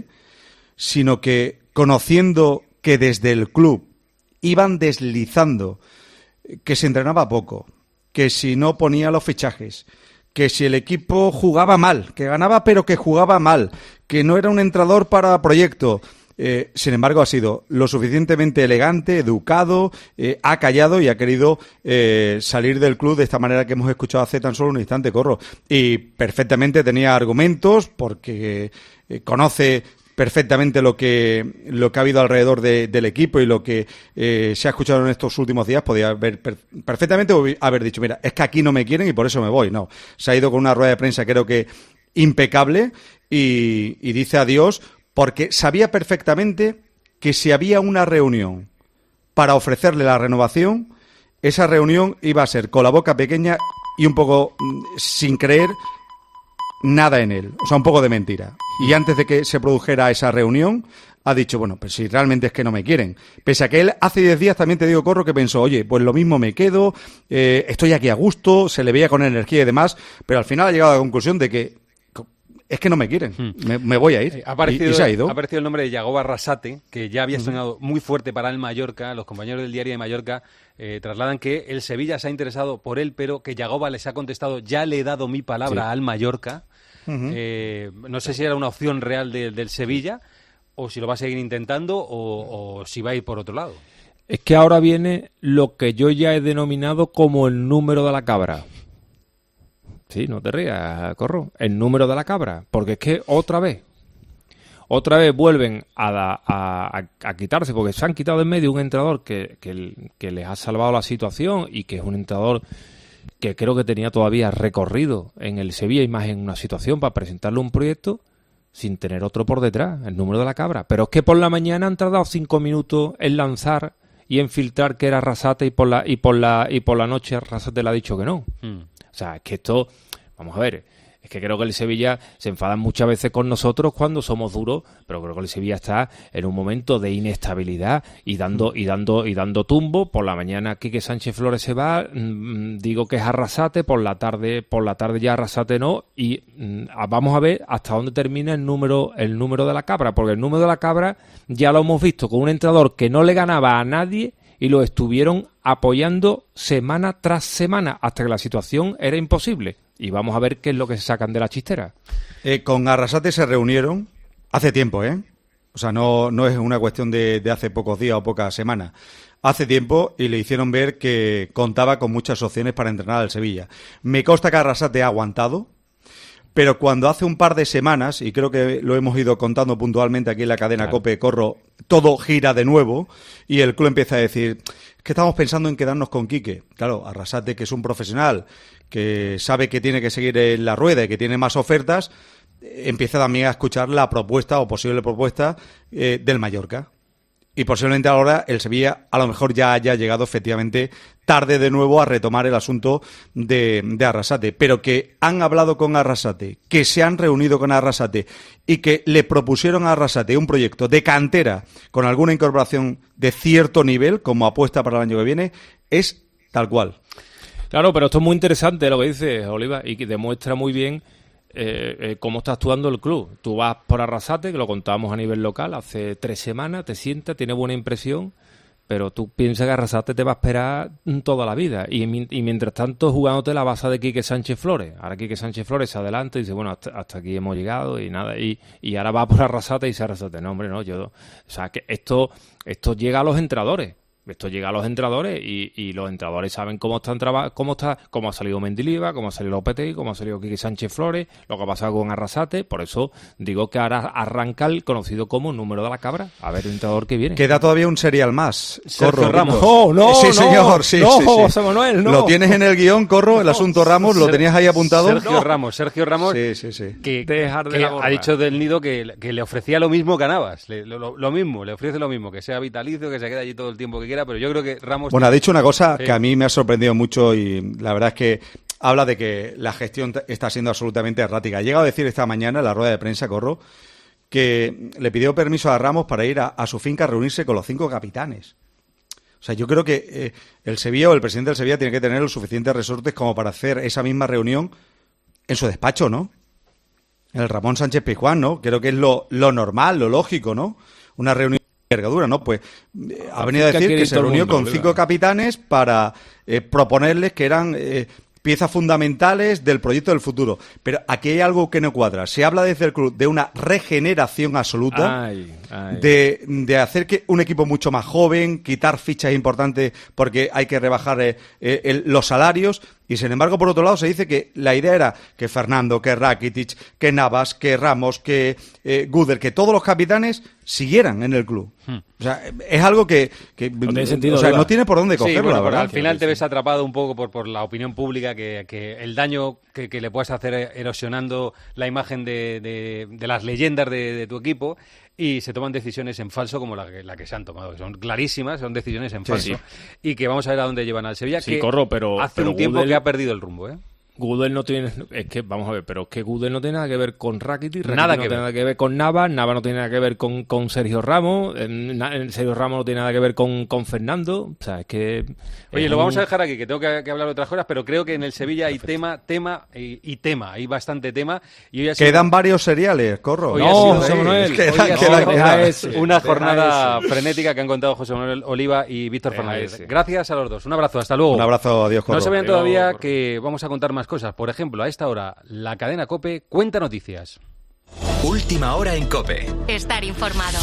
sino que conociendo que desde el club iban deslizando, que se entrenaba poco, que si no ponía los fichajes, que si el equipo jugaba mal, que ganaba pero que jugaba mal, que no era un entrenador para proyecto. Eh, sin embargo, ha sido lo suficientemente elegante, educado, eh, ha callado y ha querido eh, salir del club de esta manera que hemos escuchado hace tan solo un instante, Corro. Y perfectamente tenía argumentos porque eh, conoce perfectamente lo que lo que ha habido alrededor de, del equipo y lo que eh, se ha escuchado en estos últimos días. Podía haber per, perfectamente haber dicho, mira, es que aquí no me quieren y por eso me voy. No, se ha ido con una rueda de prensa creo que impecable y, y dice adiós porque sabía perfectamente que si había una reunión para ofrecerle la renovación, esa reunión iba a ser con la boca pequeña y un poco mm, sin creer nada en él, o sea, un poco de mentira. Y antes de que se produjera esa reunión, ha dicho, bueno, pues si realmente es que no me quieren. Pese a que él hace diez días también te digo, Corro, que pensó, oye, pues lo mismo me quedo, eh, estoy aquí a gusto, se le veía con energía y demás, pero al final ha llegado a la conclusión de que es que no me quieren, hmm. me, me voy a ir. Ha aparecido, y, y se ha ido. Ha aparecido el nombre de Yagoba Arrasate, que ya había sonado muy fuerte para el Mallorca. Los compañeros del Diario de Mallorca eh, trasladan que el Sevilla se ha interesado por él, pero que Yagoba les ha contestado, ya le he dado mi palabra sí. al Mallorca. Uh-huh. Eh, no sé si era una opción real de, del Sevilla, o si lo va a seguir intentando, o, o si va a ir por otro lado. Es que ahora viene lo que yo ya he denominado como el número de la cabra. Sí, no te rías, Corro. El número de la cabra. Porque es que otra vez, otra vez vuelven a, a, a, a quitarse, porque se han quitado de en medio un entrenador que, que, que les ha salvado la situación y que es un entrenador que creo que tenía todavía recorrido en el Sevilla y más en una situación para presentarle un proyecto sin tener otro por detrás, el número de la cabra. Pero es que por la mañana han tardado cinco minutos en lanzar y en filtrar que era Arrasate y por la, y por la, y por la noche Arrasate le ha dicho que no. Mm. O sea, es que esto, vamos a ver, Es que creo que el Sevilla se enfada muchas veces con nosotros cuando somos duros, pero creo que el Sevilla está en un momento de inestabilidad y dando y dando y dando tumbo. Por la mañana Quique Sánchez Flores se va, mmm, digo que es Arrasate, por la tarde por la tarde ya Arrasate no, y mmm, vamos a ver hasta dónde termina el número el número de la cabra, porque el número de la cabra ya lo hemos visto con un entrenador que no le ganaba a nadie y lo estuvieron apoyando semana tras semana hasta que la situación era imposible. Y vamos a ver qué es lo que se sacan de la chistera. Eh, con Arrasate se reunieron hace tiempo, ¿eh? O sea, no, no es una cuestión de, de hace pocos días o pocas semanas. Hace tiempo, y le hicieron ver que contaba con muchas opciones para entrenar al Sevilla. Me consta que Arrasate ha aguantado, pero cuando hace un par de semanas, y creo que lo hemos ido contando puntualmente aquí en la cadena claro. COPE, Corro, todo gira de nuevo y el club empieza a decir que estamos pensando en quedarnos con Quique. Claro, Arrasate, que es un profesional, que sabe que tiene que seguir en la rueda y que tiene más ofertas, empieza también a escuchar la propuesta o posible propuesta eh, del Mallorca. Y posiblemente ahora el Sevilla a lo mejor ya haya llegado efectivamente tarde de nuevo a retomar el asunto de, de Arrasate. Pero que han hablado con Arrasate, que se han reunido con Arrasate y que le propusieron a Arrasate un proyecto de cantera con alguna incorporación de cierto nivel como apuesta para el año que viene, es tal cual. Claro, pero esto es muy interesante lo que dice Oliva y que demuestra muy bien Eh, eh, cómo está actuando el club. Tú vas por Arrasate, que lo contábamos a nivel local hace tres semanas, te sientas, tienes buena impresión, pero tú piensas que Arrasate te va a esperar toda la vida y, y mientras tanto jugándote la base de Quique Sánchez Flores. Ahora Quique Sánchez Flores se adelanta y dice, bueno, hasta, hasta aquí hemos llegado y nada, y, y ahora va por Arrasate y dice Arrasate, no hombre, no, yo, o sea, que esto, esto llega a los entrenadores. Esto llega a los entrenadores y, y los entrenadores saben cómo están traba- cómo está, cómo ha salido Mendilibar, cómo ha salido Lopetegui, cómo ha salido Quique Sánchez Flores, lo que ha pasado con Arrasate. Por eso digo que ahora arranca el conocido como número de la cabra. A ver el entrenador que viene. Queda todavía un serial más. Sergio Corro, Ramos. Oh, no, sí, señor, sí, no, sí, sí. José Manuel, no. Lo tienes en el guión, Corro, el asunto Ramos, ¿lo tenías ahí apuntado? Sergio No. Ramos, Sergio Ramos, sí, sí, sí. que, Dejar de que la borra. ha dicho del Nido que, que le ofrecía lo mismo que a Navas, le, lo, lo mismo, le ofrece lo mismo, que sea vitalicio, que se quede allí todo el tiempo que quiera, pero yo creo que Ramos... Bueno, ha dicho una cosa Sí. que a mí me ha sorprendido mucho y la verdad es que habla de que la gestión t- está siendo absolutamente errática. Ha llegado a decir esta mañana en la rueda de prensa, Corro, que le pidió permiso a Ramos para ir a, a su finca a reunirse con los cinco capitanes. O sea, yo creo que eh, el Sevilla o el presidente del Sevilla tiene que tener los suficientes resortes como para hacer esa misma reunión en su despacho, ¿no? El Ramón Sánchez Pizjuán, ¿no? Creo que es lo, lo normal, lo lógico, ¿no? Una reunión de envergadura, ¿no? Pues eh, ha venido a decir que se reunió con cinco capitanes para eh, proponerles que eran eh, piezas fundamentales del proyecto del futuro. Pero aquí hay algo que no cuadra. Se habla desde el club de una regeneración absoluta, Ay, ay. De, de hacer que un equipo mucho más joven, quitar fichas importantes porque hay que rebajar eh, eh, el- los salarios. Y sin embargo, por otro lado, se dice que la idea era que Fernando, que Rakitic, que Navas, que Ramos, que eh, Guder, que todos los capitanes siguieran en el club. Hmm. O sea, es algo que, que No tiene sentido, o sea, Oliva. no tiene por dónde Sí, cogerlo, bueno, la porque verdad. al final te ves atrapado un poco por, por la opinión pública, que, que el daño que, que le puedes hacer erosionando la imagen de, de- de las leyendas de, de tu equipo, y se toman decisiones en falso como la que, la que se han tomado, que son clarísimas, son decisiones en Sí, falso, sí. y que vamos a ver a dónde llevan al Sevilla, Sí, que Corro, pero- hace pero un tiempo Gudel- que ha perdido el rumbo, ¿eh? Gudel no tiene, es que vamos a ver, pero es que Gudel no tiene nada que ver con Rakitic, Rakitic Nada no que tiene ver. nada que ver con Navas, Navas no tiene nada que ver con, con Sergio Ramos, eh, na- eh, Sergio Ramos no tiene nada que ver con, con Fernando, o sea, es que... Oye, es lo un- vamos a dejar aquí, que tengo que, que hablar de otras cosas, pero creo que en el Sevilla hay tema, tema y, y tema, hay bastante tema. Y hoy ha sido- Quedan varios seriales, Corro. Hoy No, ha sido- José Manuel, Hoy Quedan- ha quedan- sido quedan. ese, una deja jornada ese. frenética que han contado José Manuel Oliva y Víctor Deja Fernández. ese. Gracias a los dos. Un abrazo, hasta luego. Un abrazo, adiós, Corro. No se vayan Adiós, todavía, Corro. que vamos a contar más cosas. Por ejemplo, a esta hora, la cadena COPE cuenta noticias. Última hora en COPE. Estar informado.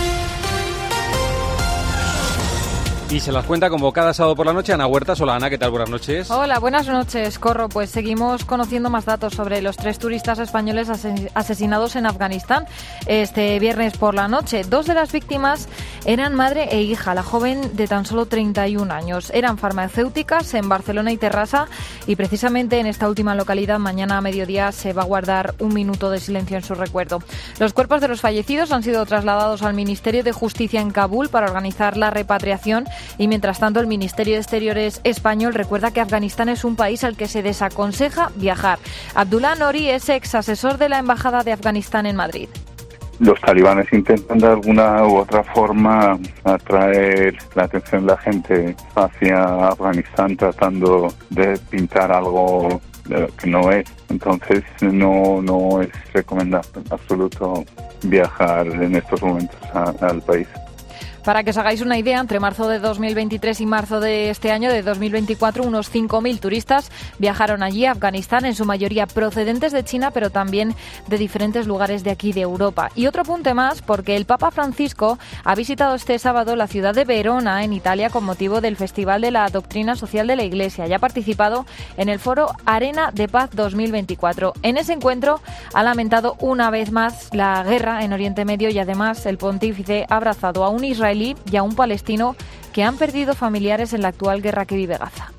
Y se las cuenta como cada sábado por la noche Ana Huertas. Hola Ana, ¿qué tal? Buenas noches. Hola, buenas noches, Corro. Pues seguimos conociendo más datos sobre los tres turistas españoles ase- asesinados en Afganistán este viernes por la noche. Dos de las víctimas eran madre e hija, la joven de tan solo treinta y un años. Eran farmacéuticas en Barcelona y Terrassa y precisamente en esta última localidad mañana a mediodía se va a guardar un minuto de silencio en su recuerdo. Los cuerpos de los fallecidos han sido trasladados al Ministerio de Justicia en Kabul para organizar la repatriación Y mientras tanto, el Ministerio de Exteriores español recuerda que Afganistán es un país al que se desaconseja viajar. Abdullah Nori es ex asesor de la Embajada de Afganistán en Madrid. Los talibanes intentan de alguna u otra forma atraer la atención de la gente hacia Afganistán, tratando de pintar algo que no es. Entonces no, no es recomendable en absoluto viajar en estos momentos a, al país. Para que os hagáis una idea, entre marzo de dos mil veintitrés y marzo de este año, de dos mil veinticuatro, unos cinco mil turistas viajaron allí a Afganistán, en su mayoría procedentes de China, pero también de diferentes lugares de aquí de Europa. Y otro apunte más, porque el Papa Francisco ha visitado este sábado la ciudad de Verona, en Italia, con motivo del Festival de la Doctrina Social de la Iglesia, y ha participado en el foro Arena de Paz dos mil veinticuatro. En ese encuentro ha lamentado una vez más la guerra en Oriente Medio y además el pontífice ha abrazado a un israelí y a un palestino que han perdido familiares en la actual guerra que vive Gaza.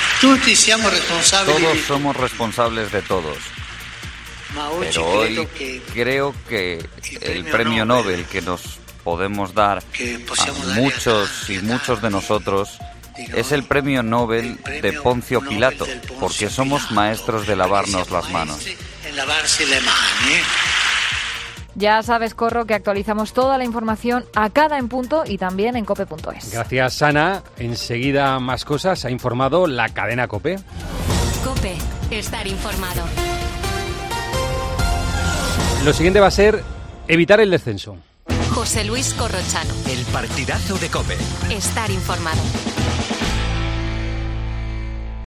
Todos somos responsables de todos. Pero hoy creo que el premio Nobel que nos podemos dar a muchos y muchos de nosotros es el premio Nobel de Poncio Pilato, porque somos maestros de lavarnos las manos. Ya sabes, Corro, que actualizamos toda la información a cada en punto y también en cope punto es. Gracias, Ana. Enseguida más cosas. Ha informado la cadena COPE. COPE. Estar informado. Lo siguiente va a ser evitar el descenso. José Luis Corrochano. El partidazo de COPE. Estar informado.